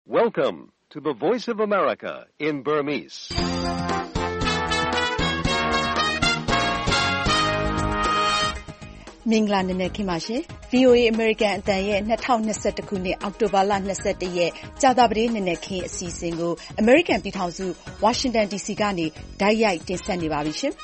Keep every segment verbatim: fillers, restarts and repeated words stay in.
Welcome to the Voice of America in Burmese. Mingla nene kimashe V O A American အတန်ရဲ့twenty twenty-oneခုနှစ်အောက်တိုဘာလtwenty-oneရက်ကြာသပတေးနနက်ခင်းအစီအစဉ်ကို American ပြည်ထောင်စု Washington D C ကနေတိုက်ရိုက်တင်ဆက်နေပါပြီရှင်။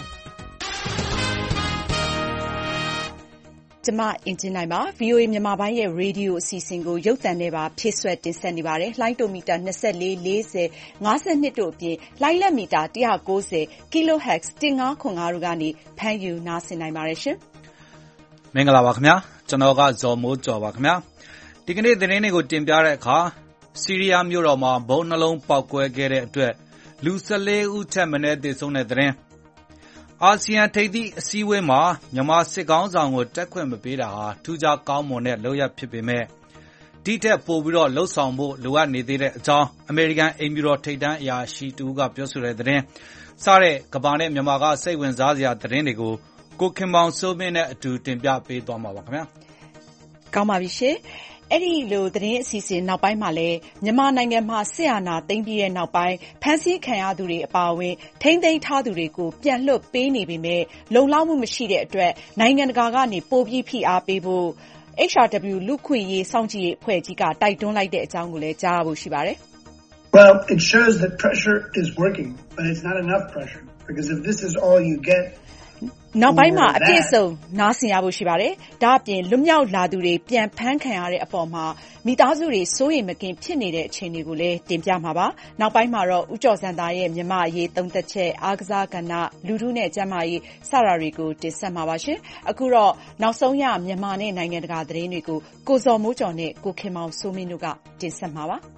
ကျွန်မအင်ဂျင်နိုင်ပါ V O A မြန်မာပိုင်းရဲ့ရေဒီယိုအစီအစဉ်ကိုရုပ်သံနဲ့ပါဖြည့်ဆွတ်တင်ဆက်နေပါတယ်။လှိုင်းတိုမီတာtwenty-four, forty, fifty-twoတို့အပြင်လှိုင်းလက်မီတာone ninety ကီလိုဟက်ဇ်one five five fiveတို့ကနေဖမ်းယူနားဆင်နိုင်ပါတယ်ရှင်။မင်္ဂလာပါခင်ဗျာကျွန်တော်ကဇော်မိုးကျော်ပါခင်ဗျာဒီကနေ့သတင်းတွေကိုတင်ပြတဲ့အခါဆီးရီးယားမြို့တော်မှာဘုံနှလုံးပေါက်ကွဲခဲ့တဲ့အတွက်လူfourteenဦးထက်မနည်းသေဆုံးတဲ့သတင်းအာဆီယံထိပ်သီးအစည်းအဝေးမှာမြန်မာစစ်ကောင်းဆောင်ကိုတက်ခွင့်မပေးတာဟာထူးခြားကောင်းမွန်တဲ့လုပ်ရပ်ဖြစ်ပေမဲ့ဒီထက်ပိုပြီးတော့လှုပ်ဆောင်ဖို့လိုအပ်နေသေးတဲ့အကြောင်းအမေရိကန်အိမ်ဖြူတော်ထိပ်တန်းအရာရှိတူကပြောဆိုတဲ့သတင်းစတဲ့ကမ္ဘာနဲ့မြန်မာကစိတ်ဝင်စားစရာသတင်းတွေကိုကိုခင်မောင်စိုးမင်းနဲ့အတူတင်ပြပေးသွားမှာပါခင်ဗျာကောင်းပါပြီရှင်အဲ့ဒီလိုသတင်းအစီအစဉ်နောက်ပိုင်းမှာလည်းမြန်မာနိုင်ငံမှာစစ်အာဏာသိမ်းပြီးတဲ့နောက်ပိုင်းဖမ်းဆီးခံရသူတွေအပါအဝင်ထိန်းသိမ်းထားသူတွေကိုပြန်လွှတ်ပေးနေပေမဲ့လုံလောက်မှုမရှိတဲ့အတွက်နိုင်ငံတကာကနေပိုပြီးဖိအားပေးဖို့ H R W လူ့ခွင့်ရေးစောင့်ကြည့်ရေးအဖွဲ့ကြီးကတိုက်တွန်းလိုက်တဲ့အကြောင်းကိုလည်းကြားဖို့ရှိပါတယ် Well, it shows that pressure is working, but it's not enough pressure because if this is all you get နောက်ပိုင်းမှာအပြည့်စုံနားဆင်ရဖို့ရှိပါတယ်။ဒါ့အပြင်လွတ်မြောက်လာသူတွေပြန်ဖမ်းခံရတဲ့အပေါ်မှာမိသားစုတွေစိုးရိမ်မကင်းဖြစ်နေတဲ့အခြေအနေကိုလည်းတင်ပြမှာပါ။နောက်ပိုင်းမှာတော့ဦးကျော်စံသားရဲ့မြန်မာအရေးသုံးသက်ချက်အားကစားကဏ္ဍလူထုနဲ့ကျန်းမာရေးစတာတွေကိုတင်ဆက်မှာပါရှင်။အခုတော့နောက်ဆုံးရမြန်မာနဲ့နိုင်ငံတကာသတင်းတွေကိုကိုဇော်မိုးကျော်နဲ့ကိုခင်မောင်စိုးမင်းတို့ကတင်ဆက်မှာပါ။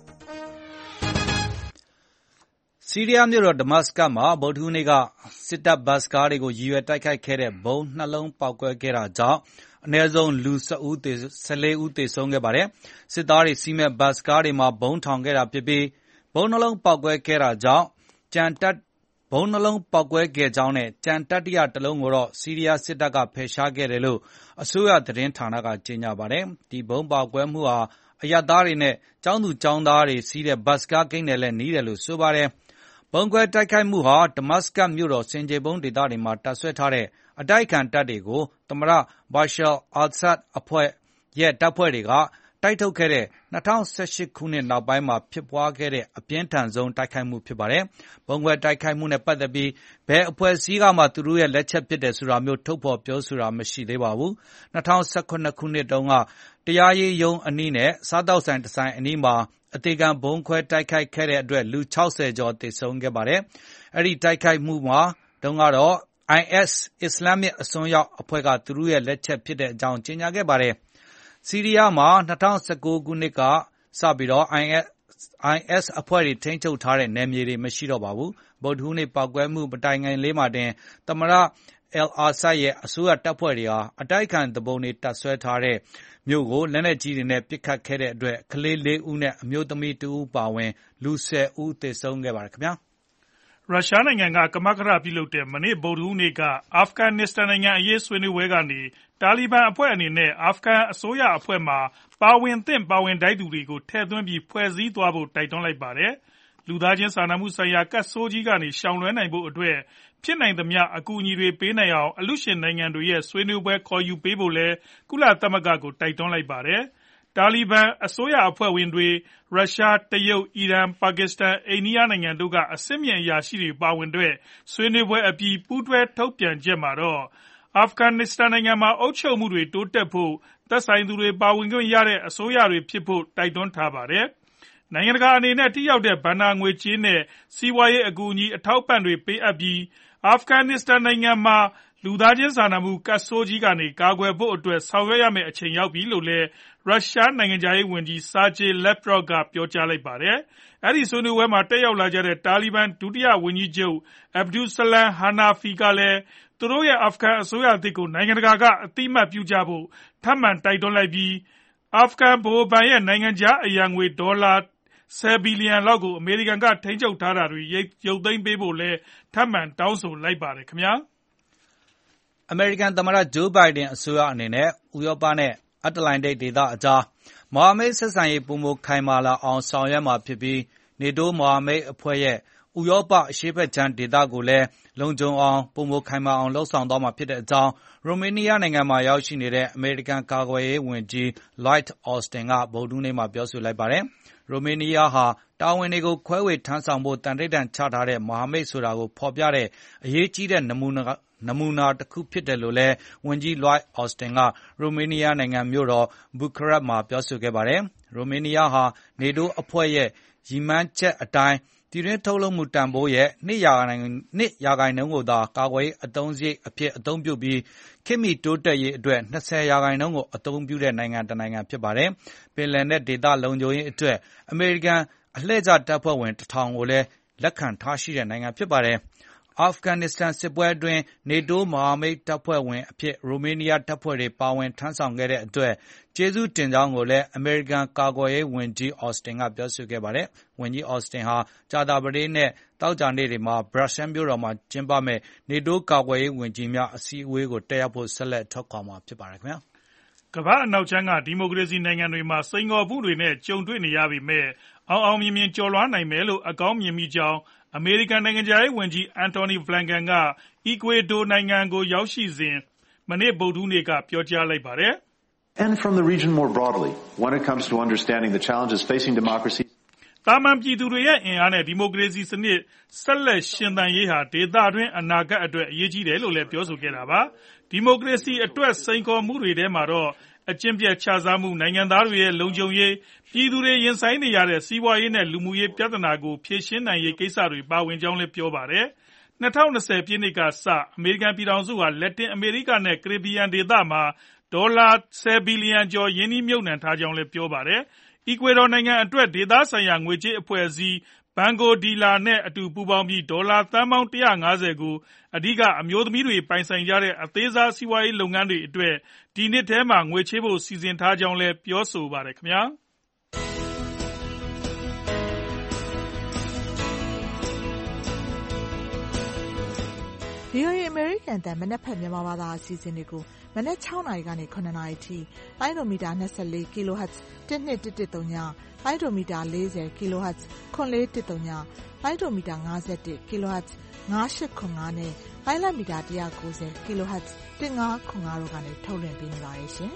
ဆီးရီးယားမြို့တော်ဒမတ်စကတ်မှာဗုဒ္ဓဟူးနေ့ကစစ်တပ်ဘတ်စ်ကားတွေကိုရည်ရွယ်တိုက်ခိုက်ခဲ့တဲ့ဘုံနှလုံးပေါက်ကွဲခဲ့တာကြောင့်အနည်းဆုံးလူfourteenဦးသေဆုံးခဲ့ပါတယ်။စစ်သားတွေစီးမဲ့ဘတ်စ်ကားတွေမှာဘုံထောင်ခဲ့တာဖြစ်ပြီးဘုံနှလုံးပေါက်ကွဲခဲ့တာကြောင့်ကြံတက်ဘုံနှလုံးပေါက်ကွဲခဲ့ကြောင်းနဲ့ကြံတတိယတလုံးကိုတော့ဆီးရီးယားစစ်တပ်ကဖယ်ရှားခဲ့တယ်လို့အစိုးရသတင်းဌာနကကြေညာပါတယ်။ဒီဘုံပေါက်ကွဲမှုဟာအရပ်သားတွေနဲ့ကျောင်းသူကျောင်းသားတွေစီးတဲ့ဘတ်စ်ကားဂိတ်နဲ့လည်းနီးတယ်လို့ဆိုပါတယ်။ဘုံကွဲတိုက်ခိုက်မှုဟာဒမတ်စကတ်မြို့တော်ဆင်ခြေဖုံးဒေသတွေမှာတပ်ဆွဲထားတဲ့အတိုက်အခံတပ်တွေကိုသမ္မတဘာရှာအယ်ဆတ်အဖွဲ့ရဲ့တပ်ဖွဲ့တွေကတိုက်ထုတ်ခဲ့တဲ့two thousand eighteenခုနှစ်နောက်ပိုင်းမှာဖြစ်ပွားခဲ့တဲ့အပြင်းထန်ဆုံးတိုက်ခိုက်မှုဖြစ်ပါတယ်။ဘုံကွဲတိုက်ခိုက်မှုနဲ့ပတ်သက်ပြီးဘယ်အဖွဲ့အစည်းကမှသူတို့ရဲ့လက်ချက်ဖြစ်တယ်ဆိုတာမျိုးထုတ်ဖော်ပြောဆိုတာမရှိသေးပါဘူး။two thousand seventeenခုနှစ်တုန်းကတရားရေးရုံးအနီးနဲ့စားတောက်ဆိုင်တစ်ဆိုင်အနီးမှာအသေးခံဘုံခွဲတိုက်ခိုက်ခဲ့တဲ့အတွက်လူsixtyကျော်သေဆုံးခဲ့ပါတယ်။အဲ့ဒီတိုက်ခိုက်မှုမှာတုန်းကတော့ I S အစ္စလာမစ်အစွန်းရောက်အဖွဲ့ကသူတို့ရဲ့လက်ချက်ဖြစ်တဲ့အကြောင်းကြေညာခဲ့ပါတယ်။ဆီးရီးယားမှာtwo thousand nineteenခုနှစ်ကစပြီးတော့ I S အဖွဲ့တွေထိန်းချုပ်ထားတဲ့နယ်မြေတွေမရှိတော့ပါဘူး။ဗုဒ္ဓဟူးနေ့ပေါက်ကွဲမှုမတိုင်ခင်လေးမှာတင်သမ္မတအယ်အာဆတ်ရဲ့အစိုးရတပ်ဖွဲ့တွေဟာအတိုက်ခံတပုံတွေတပ်ဆွဲထားတဲ့မြို့ကိုလက်နက်ကြီးတွေနဲ့ပစ်ခတ်ခဲ့တဲ့အတွက်ကလေးfourဦးနဲ့အမျိုးသမီးtwoဦးပါဝင်လူtenဦးသေဆုံးခဲ့ပါတယ်ခင်ဗျာရုရှားနိုင်ငံကကမကထပြုလုပ်တဲ့မနေ့ဗုဒ္ဓဟူးနေ့ကအာဖဂန်နစ္စတန်နိုင်ငံအရေးဆွေးနွေးပွဲကနေတာလီဘန်အဖွဲ့အနေနဲ့အာဖဂန်အစိုးရအဖွဲ့မှာပါဝင်သင့်ပါဝင်ထိုက်သူတွေကိုထည့်သွင်းပြီးဖွဲ့စည်းသွားဖို့တိုက်တွန်းလိုက်ပါတယ်လူသားချင်းစာနာမှုဆိုင်ရာကတ်ဆိုးကြီးကနေရှောင်လွှဲနိုင်ဖို့အတွက်ဖြစ်နိုင်သမျှအကူအညီတွေပေးနိုင်အောင်အလှူရှင်နိုင်ငံတွေရဲ့ဆွေးနွေးပွဲခေါ်ယူပေးဖို့လည်းကုလသမဂ္ဂကိုတိုက်တွန်းလိုက်ပါတယ်။တာလီဘန်အစိုးရအဖွဲ့ဝင်တွေရုရှား၊တရုတ်၊အီရန်၊ပါကစ္စတန်၊အိန္ဒိယနိုင်ငံတို့ကအဆင့်မြင့်အရာရှိတွေပါဝင်တဲ့ဆွေးနွေးပွဲအပြီးပူးတွဲထုတ်ပြန်ချက်မှာတော့အာဖဂန်နစ္စတန်နိုင်ငံမှာအုပ်ချုပ်မှုတွေတိုးတက်ဖို့သက်ဆိုင်သူတွေပါဝင်ခွင့်ရတဲ့အစိုးရတွေဖြစ်ဖို့တိုက်တွန်းထားပါတယ်။နိုင်ငံတကာအနေနဲ့ထိရောက်တဲ့ဘဏ္ဍာငွေကြေးနဲ့စီးပွားရေးအကူအညီအထောက်အပံ့တွေပေးအပ်ပြီးအာဖဂန်နစ္စတန်နိုင်ငံမှာလူသားချင်းစာနာမှုကတ်ဆိုးကြီးကနေကာကွယ်ဖို့အတွက်ဆောင်ရွက်ရမယ့်အချိန်ရောက်ပြီလို့လည်းရုရှားနိုင်ငံခြားရေးဝန်ကြီး Sergey Lavrov ကပြောကြားလိုက်ပါတယ်။အဲဒီဆွေးနွေးပွဲမှာတက်ရောက်လာကြတဲ့တာလီဘန်ဒုတိယဝန်ကြီးချုပ် Abdulsalam Hanafi ကလည်းသူတို့ရဲ့အာဖဂန်အစိုးရအသစ်ကိုနိုင်ငံတကာကအသိအမှတ်ပြုကြဖို့ထပ်မံတိုက်တွန်းလိုက်ပြီးအာဖဂန်ဗဟိုဘဏ်ရဲ့နိုင်ငံခြားအရန်ငွေဒေါ်လာtenဘီလီယံလောက်ကိုအမေရိကန်ကထိန်းချုပ်ထားတာတွေရုပ်သိမ်းပေးဖို့လည်းထပ်မံတောင်းဆိုလိုက်ပါတယ်ခင်ဗျာအမေရိကန်သမ္မတဂျိုးဘိုင်ဒန်အစိုးရအနေနဲ့ဥရောပနဲ့အတ္တလန္တိတ်ဒေသအကြားမဟာမိတ်ဆက်ဆံရေးပိုမိုခိုင်မာလာအောင်ဆောင်ရွက်မှာဖြစ်ပြီး နေတိုးမဟာမိတ်အဖွဲ့ရဲ့ဥရောပအရှေ့ဘက်ခြမ်းဒေသကိုလည်းလုံခြုံအောင်ပိုမိုခိုင်မာအောင်လုပ်ဆောင်သွားမှာဖြစ်တဲ့အကြောင်း ရိုမေးနီးယားနိုင်ငံမှာရောက်ရှိနေတဲ့အမေရိကန်ကာကွယ်ရေးဝန်ကြီး Lloyd Austin ကဗုဒ္ဓဟူးနေ့မှာပြောဆိုလိုက်ပါတယ်။ ရိုမေးနီးယားဟာတာဝန်တွေကိုခွဲဝေထမ်းဆောင်ဖို့တန်ထိပ်တန်ချထားတဲ့မဟာမိတ်ဆိုတာကိုဖော်ပြတဲ့အရေးကြီးတဲ့နမူနာနမူနာတစ်ခုဖြစ်တယ်လို့လည်းဝန်ကြီး Lloyd Austin ကရိုမေးနီးယားနိုင်ငံမြို့တော်ဘူခရက်မှာပြောဆိုခဲ့ပါတယ်။ ရိုမေးနီးယားဟာနေတိုးအဖွဲ့ရဲ့ရည်မှန်းချက်အတိုင်းပြည်တွင်းထုတ်လုပ်မှုတန်ဖိုးရဲ့၂ရာခိုင်နှုန်းကိုသာကာကွယ်ရေးအသုံးစရိတ်အဖြစ်အသုံးပြုပြီးခေတ်မီတိုးတက်ရေးအတွက်၂၀ရာခိုင်နှုန်းကိုအသုံးပြုတဲ့နိုင်ငံတစ်နိုင်ငံဖြစ်ပါတယ်။ ပင်လယ်နက်ဒေသလုံခြုံရေးအတွက်အမေရိကန်အလှည့်ကျတပ်ဖွဲ့ဝင်တစ်ထောင်ကိုလည်းလက်ခံထားရှိတဲ့နိုင်ငံဖြစ်ပါတယ်။ အာဖဂန်နစ္စတန်စစ်ပွဲအတွင်းနေတိုးမဟာမိတ်တပ်ဖွဲ့ဝင်အဖြစ်ရိုမေးနီးယားတပ်ဖွဲ့တွေပါဝင်ထမ်းဆောင်ခဲ့တဲ့အတွက်ကျေးဇူးတင်ကြောင်းကိုလည်းအမေရိကန်ကာကွယ်ရေးဝန်ကြီး Austin ကပြောဆိုခဲ့ပါတယ်။ ဝန်ကြီး Austin ဟာကြာသပတေးနဲ့သောကြာနေ့တွေမှာဘရပ်ဆဲလ်မြို့တော်မှာကျင်းပမယ့်နေတိုးကာကွယ်ရေးဝန်ကြီးများအစည်းအဝေးကိုတက်ရောက်ဖို့ဆက်လက်ထွက်ခွာမှာဖြစ်ပါတယ်ခင်ဗျာကမ္ဘာအနောက်ခြမ်းကဒီမိုကရေစီနိုင်ငံတွေမှာစိန်ခေါ်မှုတွေနဲ့ကြုံတွေ့နေရပေမဲ့အောင်အောင်မြင်မြင်ကျော်လွှားနိုင်မယ်လို့အကောင်းမြင်မိကြောင်းအမေရိကန်နိုင်ငံခြားရေးဝန်ကြီး Antony Blinken ကအီကွေဒိုနိုင်ငံကိုရောက်ရှိစဉ်မနေ့ဗုဒ္ဓဟူးနေ့ကပြောကြားလိုက်ပါတယ် And from the region more broadly, when it comes to understanding the challenges facing democracy, တာမန်ပြည်သူတွေရဲ့အင်အားနဲ့ဒီမိုကရေစီစနစ်ဆက်လက်ရှင်သန်ရေးဟာဒေသတွင်းအနာဂတ်အတွက်အရေးကြီးတယ်လို့လည်းပြောဆိုခဲ့တာပါဒီမိုကရေစီအတွက်စိန်ခေါ်မှုတွေထဲမှာတော့အကျင့်ပြတ်ခြစားမှုနိုင်ငံသားတွေရဲ့လုံခြုံရေးပြည်သူတွေရင်ဆိုင်နေရတဲ့စီးပွားရေးနဲ့လူမှုရေးပြဿနာကိုဖြေရှင်းနိုင်ရေးကိစ္စတွေပါဝင်ကြောင်းလည်းပြောပါတယ်၂၀၂၀ပြည့်နှစ်ကစအမေရိကန်ပြည်ထောင်စုဟာလက်တင်အမေရိကနဲ့ကာရစ်ဘီယံဒေသမှာဒေါ်လာ၁၀ဘီလီယံကျော်ရင်းနှီးမြှုပ်နှံထားကြောင်းလည်းပြောပါတယ်အီကွေဒေါနိုင်ငံအတွက်ဒေသဆိုင်ရာငွေကြေးအဖွဲ့အစည်း Banco de la နဲ့အတူပူးပေါင်းပြီးဒေါ်လာသန်းပေါင်း၁၅၀ကိုအဓိကအမျိုးသမီးတွေပိုင်ဆိုင်ကြတဲ့အသေးစားစီးပွားရေးလုပ်ငန်းတွေအတွက်ဒီနှစ်ထဲမှာငွေချေးဖို့စီစဉ်ထားကြောင်းလည်းပြောဆိုပါတယ်ခင်ဗျာဗီအိုအေ American တန်မနက်ဖြန်မြန်မာဘာသာအစီအစဉ်တွေကိုမနက်၆နာရီကနေ၇နာရီထိလိုင်းဒိုမီတာ၂၄ kHz ၁၂၁၁၃ညလိုင်းဒိုမီတာ၄၀ kHz ၇၄၁၃ညလိုင်းဒိုမီတာ၅၁ kHz ၅၈၇၅နဲ့လိုင်းလမီတာ၁၉၀ kHz ၁၅၇၅တို့ကနေထုတ်လွှင့်ပေးနေပါတယ်ရှင်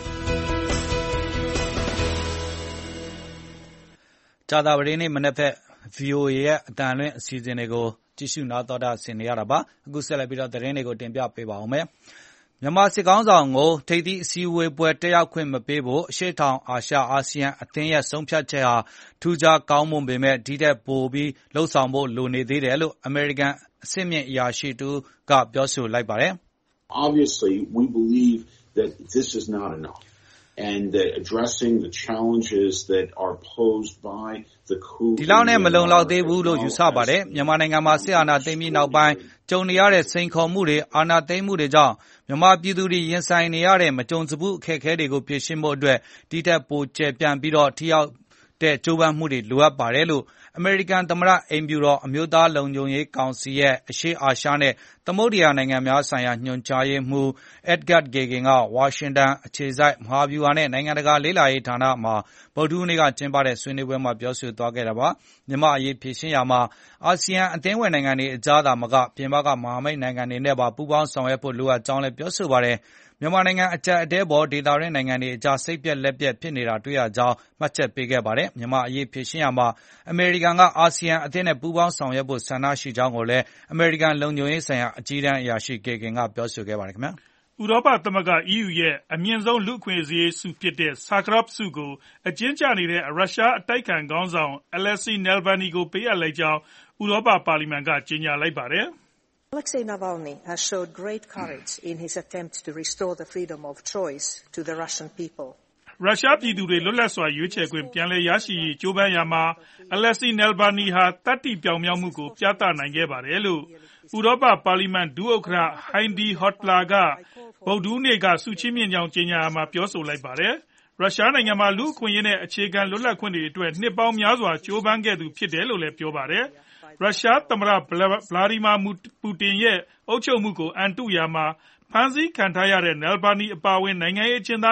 ကြာသပတေးနေ့မနက်ဖြန် ဗီအိုအေရဲ့အတန်လွင့်အစီအစဉ်တွေကိုကြည့်ရှုနားတော်တာဆင်နေရတာပါအခုဆက်လက်ပြီးတော့သတင်းတွေကိုတင်ပြပေးပါဦးမယ်မြန်မာစစ်ကောင်ဆောင်ကိုထိပ်သီးအစည်းအဝေးပွဲတက်ရောက်ခွင့်မပေးဖို့အရှေ့တောင်အာရှအာဆီယံအသင်းရဲ့ဆုံးဖြတ်ချက်ဟာထူးခြားကောင်းမွန်ပေမဲ့ဒီတဲ့ပိုပြီးလှုပ်ဆောင်ဖို့လိုနေသေးတယ်လို့အမေရိကန်အဆင့်မြင့်အရာရှိတူကပြောဆိုလိုက်ပါတယ် Obviously we believe that this is not enough and that addressing the challenges that are posed by the coup ဒီလောက်နဲ့မလုံလောက်သေးဘူးလို့ယူဆပါတယ်မြန်မာနိုင်ငံမှာစစ်အာဏာသိမ်းပြီးနောက်ပိုင်းကြုံနေရတဲ့စိန်ခေါ်မှုတွေအာဏာသိမ်းမှုတွေကြောင့်မြန်မာပြည်သူတွေရင်ဆိုင်နေရတဲ့မကြုံစဘူးအခက်အခဲတွေကိုဖြေရှင်းဖို့အတွက်ဒီထက်ပိုကျယ်ပြန့်ပြီးတော့ထိရောက်တဲ့ကြိုးပမ်းမှုတွေလိုအပ်ပါတယ်လို့အမေရိကန်သမ္မတအိမ်ဖြူတော်အမျိုးသားလုံခြုံရေးကောင်စီရဲ့အရှေ့အာရှနဲ့သမုဒ္ဒရာနိုင်ငံများဆိုင်ရာညွှန်ကြားရေးမှူး Edgard Kagan ကဝါရှင်တန်အခြေစိုက်မဟာဗျူဟာနဲ့နိုင်ငံတကာလေ့လာရေးဌာနမှာဗုဒ္ဓဟူးနေ့ကကျင်းပတဲ့ဆွေးနွေးပွဲမှာပြောဆိုသွားခဲ့တာပါမြန်မာအရေးဖြေရှင်းရာမှာအာဆီယံအသင်းဝင်နိုင်ငံတွေအကြားသာမကပြင်ပကမဟာမိတ်နိုင်ငံတွေနဲ့ပါပူးပေါင်းဆောင်ရွက်ဖို့လိုအပ်ကြောင်းလည်းပြောဆိုပါတယ်မြန်မာနိုင်ငံအကြက်အတဲပေါ်ဒေတာရင်းနိုင်ငံတွေအကြားစိတ်ပြက်လက်ပြက်ဖြစ်နေတာတွေ့ရကြောင်းမှတ်ချက်ပေးခဲ့ပါတယ်မြန်မာအရေးဖြေရှင်းရမှာအမေရိကန်ကအာဆီယံအသင်းနဲ့ပူးပေါင်းဆောင်ရွက်ဖို့ဆန္ဒရှိကြောင်းကိုလည်းအမေရိကန်လုံခြုံရေးဆိုင်ရာအကြီးတန်းအရာရှိကေဂင်ကပြောဆိုခဲ့ပါတယ်ခင်ဗျာဥရောပသမဂ္ဂ E U ရဲ့အမြင့်ဆုံးလူ့အခွင့်အရေးဆုဖြစ်တဲ့ Sakharov ဆုကိုအကျဉ်းချနေတဲ့ရုရှားအတိုက်ခံခေါင်းဆောင် Alexei Navalny ကိုပေးအပ်လိုက်ကြောင်းဥရောပပါလီမန်ကကြေညာလိုက်ပါတယ် Alexei Navalny has showed great courage in his attempt to restore the freedom of choice to the Russian people. ရုရှားပြည်သူတွေလွတ်လပ်စွာရွေးချယ်ခွင့်ပြန်လည်ရရှိရေးကြိုးပမ်းရာမှာ Alexei Navalny ဟာတတ်သိပြောင်မြောက်မှုကိုပြသနိုင်ခဲ့ပါတယ်လို့ဥရောပပါလီမန်ဒုဥက္ကဋ္ဌ Heidi Hautala ကဗုဒ္ဓဟူးနေ့ကဆုချီးမြှင့်ကြောင်းကြေညာရာမှာပြောဆိုလိုက်ပါတယ်ရုရှားနိုင်ငံမှာလူ့အခွင့်အရေးနဲ့အခြေခံလွတ်လပ်ခွင့်တွေအတွက်နှစ်ပေါင်းများစွာကြိုးပမ်းခဲ့သူဖြစ်တယ်လို့လည်းပြောပါတယ်ရုရှားသမ္မတဗလာဒီမာပူတင်ရဲ့အုပ်ချုပ်မှုကိုအန်တုရာမှာဖမ်းဆီးခံထားရတဲ့ Navalny အပါအဝင်နိုင်ငံရေးအကျဉ်းသားတွေ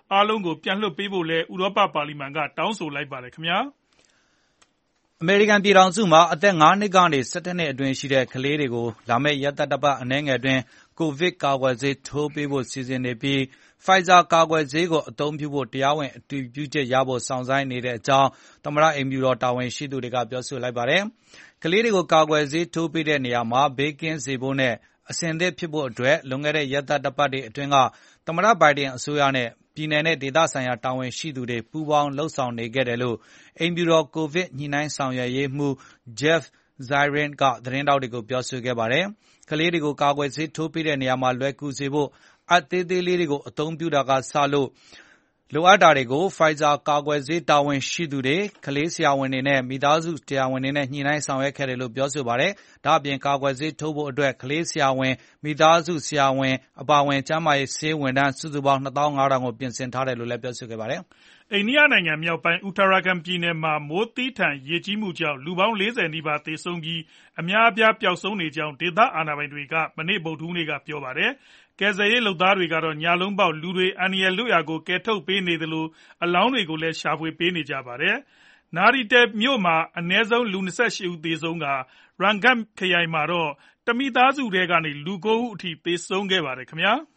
အားလုံးကိုပြန်လွှတ်ပေးဖို့လည်းဥရောပပါလီမန်ကတောင်းဆိုလိုက်ပါတယ်ခင်ဗျာအမေရိကန်ပြည်ထောင်စုမှာအသက်ငါးနှစ်ကနေဆယ်တစ်နှစ်အတွင်းရှိတဲ့ကလေးတွေကိုလာမယ့်ရက်သတ္တပတ်အနည်းငယ်အတွင်းကိုဗစ်ကာကွယ်ဆေးထိုးပေးဖို့စီစဉ်နေပြီး Pfizer ကာကွယ်ဆေးကိုအသုံးပြုဖို့တရားဝင်အတည်ပြုချက်ရဖို့စောင့်ဆိုင်းနေတဲ့အကြောင်းသမ္မတအိမ်ဖြူတော်တာဝန်ရှိသူတွေကပြောဆိုလိုက်ပါတယ်။ကလေးတွေကိုကာကွယ်ဆေးထိုးပေးတဲ့နေရာမှာဘေးကင်းစေဖို့နဲ့အဆင်သင့်ဖြစ်ဖို့အတွက်လွန်ခဲ့တဲ့ရက်သတ္တပတ်တွေအတွင်းကသမ္မတဘိုင်ဒန်အစိုးရနဲ့ပြည်내နဲ့ဒေသဆိုင်ရာတာဝန်ရှိသူတွေပူးပေါင်းလှုပ်ဆောင်နေခဲ့တယ်လို့အိမ်ဖြူတော်ကိုဗစ်ညှိနှိုင်းဆောင်ရွက်ရေးမှူး Jeff Zients ကသတင်းတောက်တွေကိုပြောဆိုခဲ့ပါတယ်။ကလေးတွေကိုကာကွယ်ဆေးထိုးပေးတဲ့နေရာမှာလွယ်ကူစေဖို့အပ်သေးသေးလေးတွေကိုအသုံးပြုတာကစလို့လိုအပ်တာတွေကို Pfizer ကာကွယ်ဆေးတာဝန်ရှိသူတွေကလေးဆရာဝန်တွေနဲ့မိသားစုဆရာဝန်တွေနဲ့ညှိနှိုင်းဆောင်ရွက်ခဲ့တယ်လို့ပြောဆိုပါတယ်။ဒါ့အပြင်ကာကွယ်ဆေးထိုးဖို့အတွက်ကလေးဆရာဝန်မိသားစုဆရာဝန်အပါအဝင်ကျန်းမာရေးဆေးဝန်ထမ်းစုစုပေါင်းနှစ်သောင်းငါးထောင်ကိုပြင်ဆင်ထားတယ်လို့လည်းပြောဆိုခဲ့ပါတယ်။အိန္ဒိယနိုင်ငံမြောက်ပိုင်း Uttarakhand ပြည်နယ်မှာမိုးသည်းထန်ရေကြီးမှုကြောင့်လူပေါင်းလေးဆယ်နီးပါးသေဆုံးပြီးအများအပြားပျောက်ဆုံးနေကြောင်းဒေသအာဏာပိုင်တွေကမနေ့ဗုဒ္ဓဟူးနေ့ကပြောပါတယ်။ကယ်ဆယ်ရေးလုပ်သားတွေကတော့ညလုံးပေါက်လူတွေအန္တရာယ်လွတ်ရာကိုကယ်ထုတ်ပေးနေသလိုအလောင်းတွေကိုလည်းရှာဖွေပေးနေကြပါတယ်။ နာရီတယ်မြို့မှာအနည်းဆုံးလူ၂၈ဦးသေဆုံးက Rangad ခရိုင်မှာတော့တမိသားစုထဲကနေလူ၉ဦးအထိသေဆုံးခဲ့ပါတယ်ခင်ဗျာ။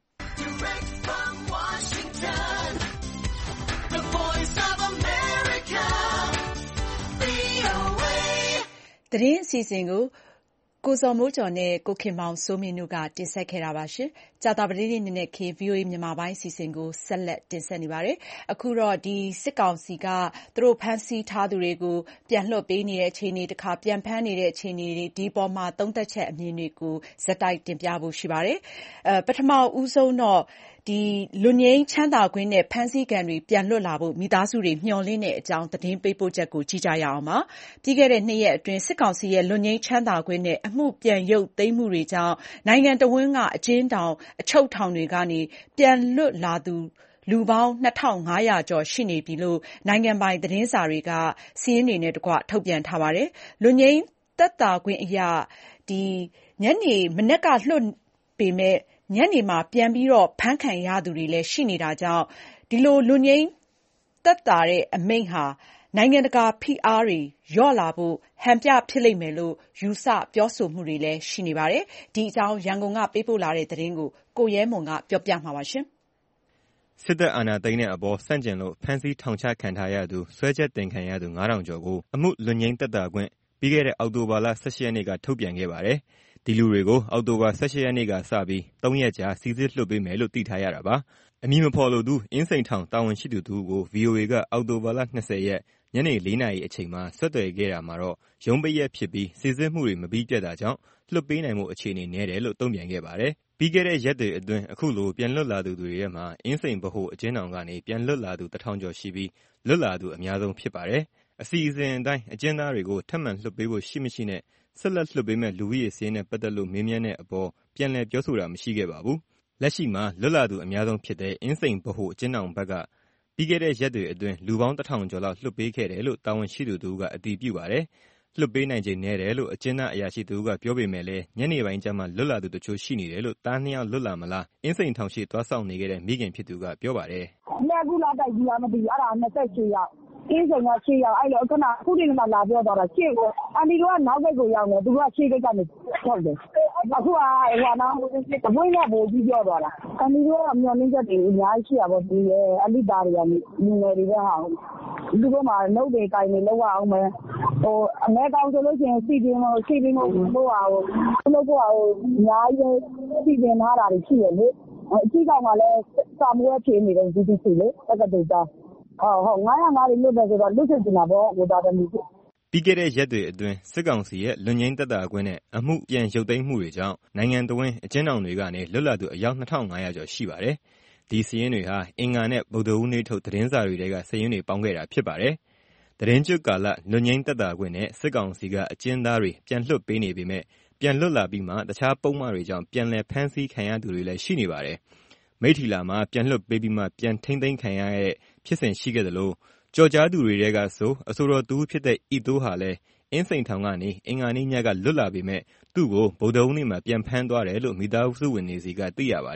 သတင်းအစီအစဉ်ကိုကိုဇော်မိုးကျော်နဲ့ကိုခင်မောင်စိုးမင်းတို့ကတင်ဆက်ခဲ့တာပါရှင်။ကြာသပတေးနေ့နဲ့ခေ ဗွီအိုအေမြန်မာပိုင်းအစီအစဉ်ကိုဆက်လက်တင်ဆက်နေပါတယ်။အခုတော့ဒီစစ်ကောင်စီကသူတို့ဖမ်းဆီးထားသူတွေကိုပြန်လွှတ်ပေးနေတဲ့အခြေအနေတခါပြန်ဖမ်းနေတဲ့အခြေအနေတွေဒီပေါ်မှာသုံးသက်ချက်အမြင်တွေကိုဇက်တိုက်တင်ပြဖို့ရှိပါတယ်။အဲပထမဦးဆုံးတော့ဒီလူငင်းချမ်းသာခွင့်နဲ့ဖမ်းဆီးခံတွေပြန်လွတ်လာဖို့မိသားစုတွေမျှော်လင့်တဲ့အကြောင်းသတင်းပေးပို့ချက်ကိုကြည့်ကြရအောင်ပါ။ပြီးခဲ့တဲ့နှစ်ရက်အတွင်းစစ်ကောင်စီရဲ့လူငင်းချမ်းသာခွင့်နဲ့အမှုပြန်ရုပ်သိမ်းမှုတွေကြောင့်နိုင်ငံတော်ဝန်ကအကျဉ်းထောင်အချုပ်ထောင်တွေကနေပြန်လွတ်လာသူလူပေါင်းနှစ်ထောင်ငါးရာကျော်ရှိနေပြီလို့နိုင်ငံပိုင်သတင်းစာတွေကစာရင်းတွေနဲ့တကွထုတ်ပြန်ထားပါတယ်။လူငင်းသက်သာခွင့်အရဒီညနေမနက်ကလွတ်ပေမဲ့ညနေမှာပြန်ပြီးတော့ဖမ်းခံရသူတွေလည်းရှိနေတာကြောင့်ဒီလိုလူငင်းသက်သာတဲ့အမိန့်ဟာနိုင်ငံတကာဖိအားတွေလျော့လာဖို့ဟန်ပြဖြစ်လိမ့်မယ်လို့ယူဆပြောဆိုမှုတွေလည်းရှိနေပါတယ်။ဒီအကြောင်းရန်ကုန်ကပေးပို့လာတဲ့သတင်းကိုကိုရဲမွန်ကပြောပြမှာပါရှင်။စစ်တပ်အာဏာသိမ်းတဲ့အပေါ်ဆန့်ကျင်လို့ဖမ်းဆီးထောင်ချခံထားရသူဆွဲချက်တင်ခံရသူငါးထောင်ကျော်ကိုအမှုလွတ်ငြိမ်းသက်သာခွင့်ပြီးခဲ့တဲ့အောက်တိုဘာလ၁၈ရက်နေ့ကထုတ်ပြန်ခဲ့ပါတယ်။ဒီလူတွေကိုအောက်တိုဘာ၁၈ရက်နေ့ကစပြီးသုံးရက်ကြာစီစစ်လွှတ်ပေးမယ်လို့သိထားရတာပါ။အမည်မဖော်လိုသူအင်းစိန်ထောင်တာဝန်ရှိသူတဦးကို ဗွီအိုအေကအောက်တိုဘာလ၂၀ရက်ညနေလေးနာရီအချိန်မှာဆက်သွယ်ခဲ့တာမှာတော့ရုံးပိတ်ရက်ဖြစ်ပြီးစီစစ်မှုတွေမပြီးပြတ်တာကြောင့်လွှတ်ပေးနိုင်မှုအခြေအနေနည်းတယ်လို့တုံ့ပြန်ခဲ့ပါတယ်။ပြီးခဲ့တဲ့ရက်တွေအတွင်းအခုလိုပြန်လွတ်လာသူတွေထဲမှာအင်းစိန်ဗဟိုအကျဉ်းထောင်ကနေပြန်လွတ်လာသူတစ်ထောင်ကျော်ရှိပြီးလွတ်လာသူအများဆုံးဖြစ်ပါတယ်။အစီအစဉ်အတိုင်းအကျဉ်းသားတွေကိုထပ်မံလွှတ်ပေးဖို့ရှိမရှိနဲ့ဆက်လက်လွှတ်ပေးမဲ့လူဦးရေစာရင်းနဲ့ပတ်သက်လို့မေးမြန်းတဲ့အပေါ်ပြန်လည်ပြောဆိုတာမရှိခဲ့ပါဘူး။လက်ရှိမှာလွတ်လာသူအများဆုံးဖြစ်တဲ့အင်းစိန်ဗဟိုအကျဉ်းထောင်ဘက်ကပြီးခဲ့တဲ့ရက်တွေအတွင်းလူပေါင်းတစ်ထောင်ကျော်လောက်လွှတ်ပေးခဲ့တယ်လို့တာဝန်ရှိသူတို့ကအတည်ပြုပါတယ်။လွှတ်ပေးနိုင်ခြေနည်းတယ်လို့အကျဉ်းသားအရာရှိသူကပြောပေမဲ့လည်းညနေပိုင်းကျမှလွတ်လာသူတချို့ရှိနေတယ်လို့တားနှစ်ယောက်လွတ်လာမလားအင်းစိန်ထောင်ရှိသွားဆောင်နေခဲ့တဲ့မိခင်ဖြစ်သူကပြောပါတယ်။လက်ကူလာတိုက်ကြီးကမသိဘူးအဲ့ဒါ၂၈ယောက်အင်းစိန်က၈ယောက်အဲ့လိုခုနအခုဒီမှာလာပြောတော့တာရှေ့ကအန်ဒီတို့ကနောက်ဘက်ကိုရောက်နေသူကရှေ့ဘက်ကနေထွက်တယ်အခုကဟိုနော်အပွင့်ကပို့ပြီးပြောတော့တာအန်ဒီတို့ကမျောလင်းချက်တွေအများကြီးရှိရပါဘူးဒီအလိတာတွေကမြင်နေတွေပဲဟာဒီကမှာနှုတ်တွေကင်နေလောက်အောင်မယ်ဟိုအမဲကောင်းဆိုလို့ရှိရင်စီပင်းလို့စီပင်းလို့ဟိုဟာဟိုလို့ဟိုဟာအများကြီးစီပင်းထားတာတွေရှိရလေအကြီးကောင်ကလည်းစာမွေးဖြေနေတယ်ဒီဒီစီလေတက္ကသိုလ်သားဟုတ်ဟုတ်ငါးရာငါးတွေလွတ်တယ်ဆိုတော့လွတ်ချင်နေတာပေါ့ဟိုသားသမီးပြီးခဲ့တဲ့ရက်တွေအတွင်းစစ်ကောင်စီရဲ့လွတ်ငြိမ်းသက်သာခွင့်နဲ့အမှုပြန်ရုပ်သိမ်းမှုတွေကြောင့်နိုင်ငံတော်ဝန်အကျဉ်းထောင်တွေကနေလွတ်လာသူအယောက်နှစ်ထောင်ငါးရာကျော်ရှိပါတယ်။ဒီစာရင်းတွေဟာအင်္ဂါနဲ့ဗုဒ္ဓဟူးနေ့ထုတ်သတင်းစာတွေထဲကစာရင်းတွေပေါင်းခဲ့တာဖြစ်ပါတယ်။သတင်းကျွတ်ကာလလွတ်ငြိမ်းသက်သာခွင့်နဲ့စစ်ကောင်စီကအကျဉ်းသားတွေပြန်လွှတ်ပေးနေပေမဲ့ပြန်လွတ်လာပြီးမှတခြားပုံမှန်တွေကြောင့်ပြန်လည်ဖမ်းဆီးခံရသူတွေလည်းရှိနေပါတယ်။မိထ္ထီလာမှာပြန်လွှတ်ပေးပြီးမှပြန်ထိမ့်သိမ်းခံရတဲ့ဖြစ်စဉ်ရှိခဲ့သလိုကြော်ကြားသူတွေတဲကဆိုအဆိုတော်သူဖြစ်တဲ့ဤတိုးဟာလည်းအင်းစိန်ထောင်ကနေအင်္ဂါနေ့ညကလွတ်လာပေမဲ့သူ့ကိုဗုဒ္ဓဟူးနေ့မှာပြန်ဖမ်းသွားတယ်လို့မိသားစုဝင်တွေစီကသိရပါတယ်။ပြ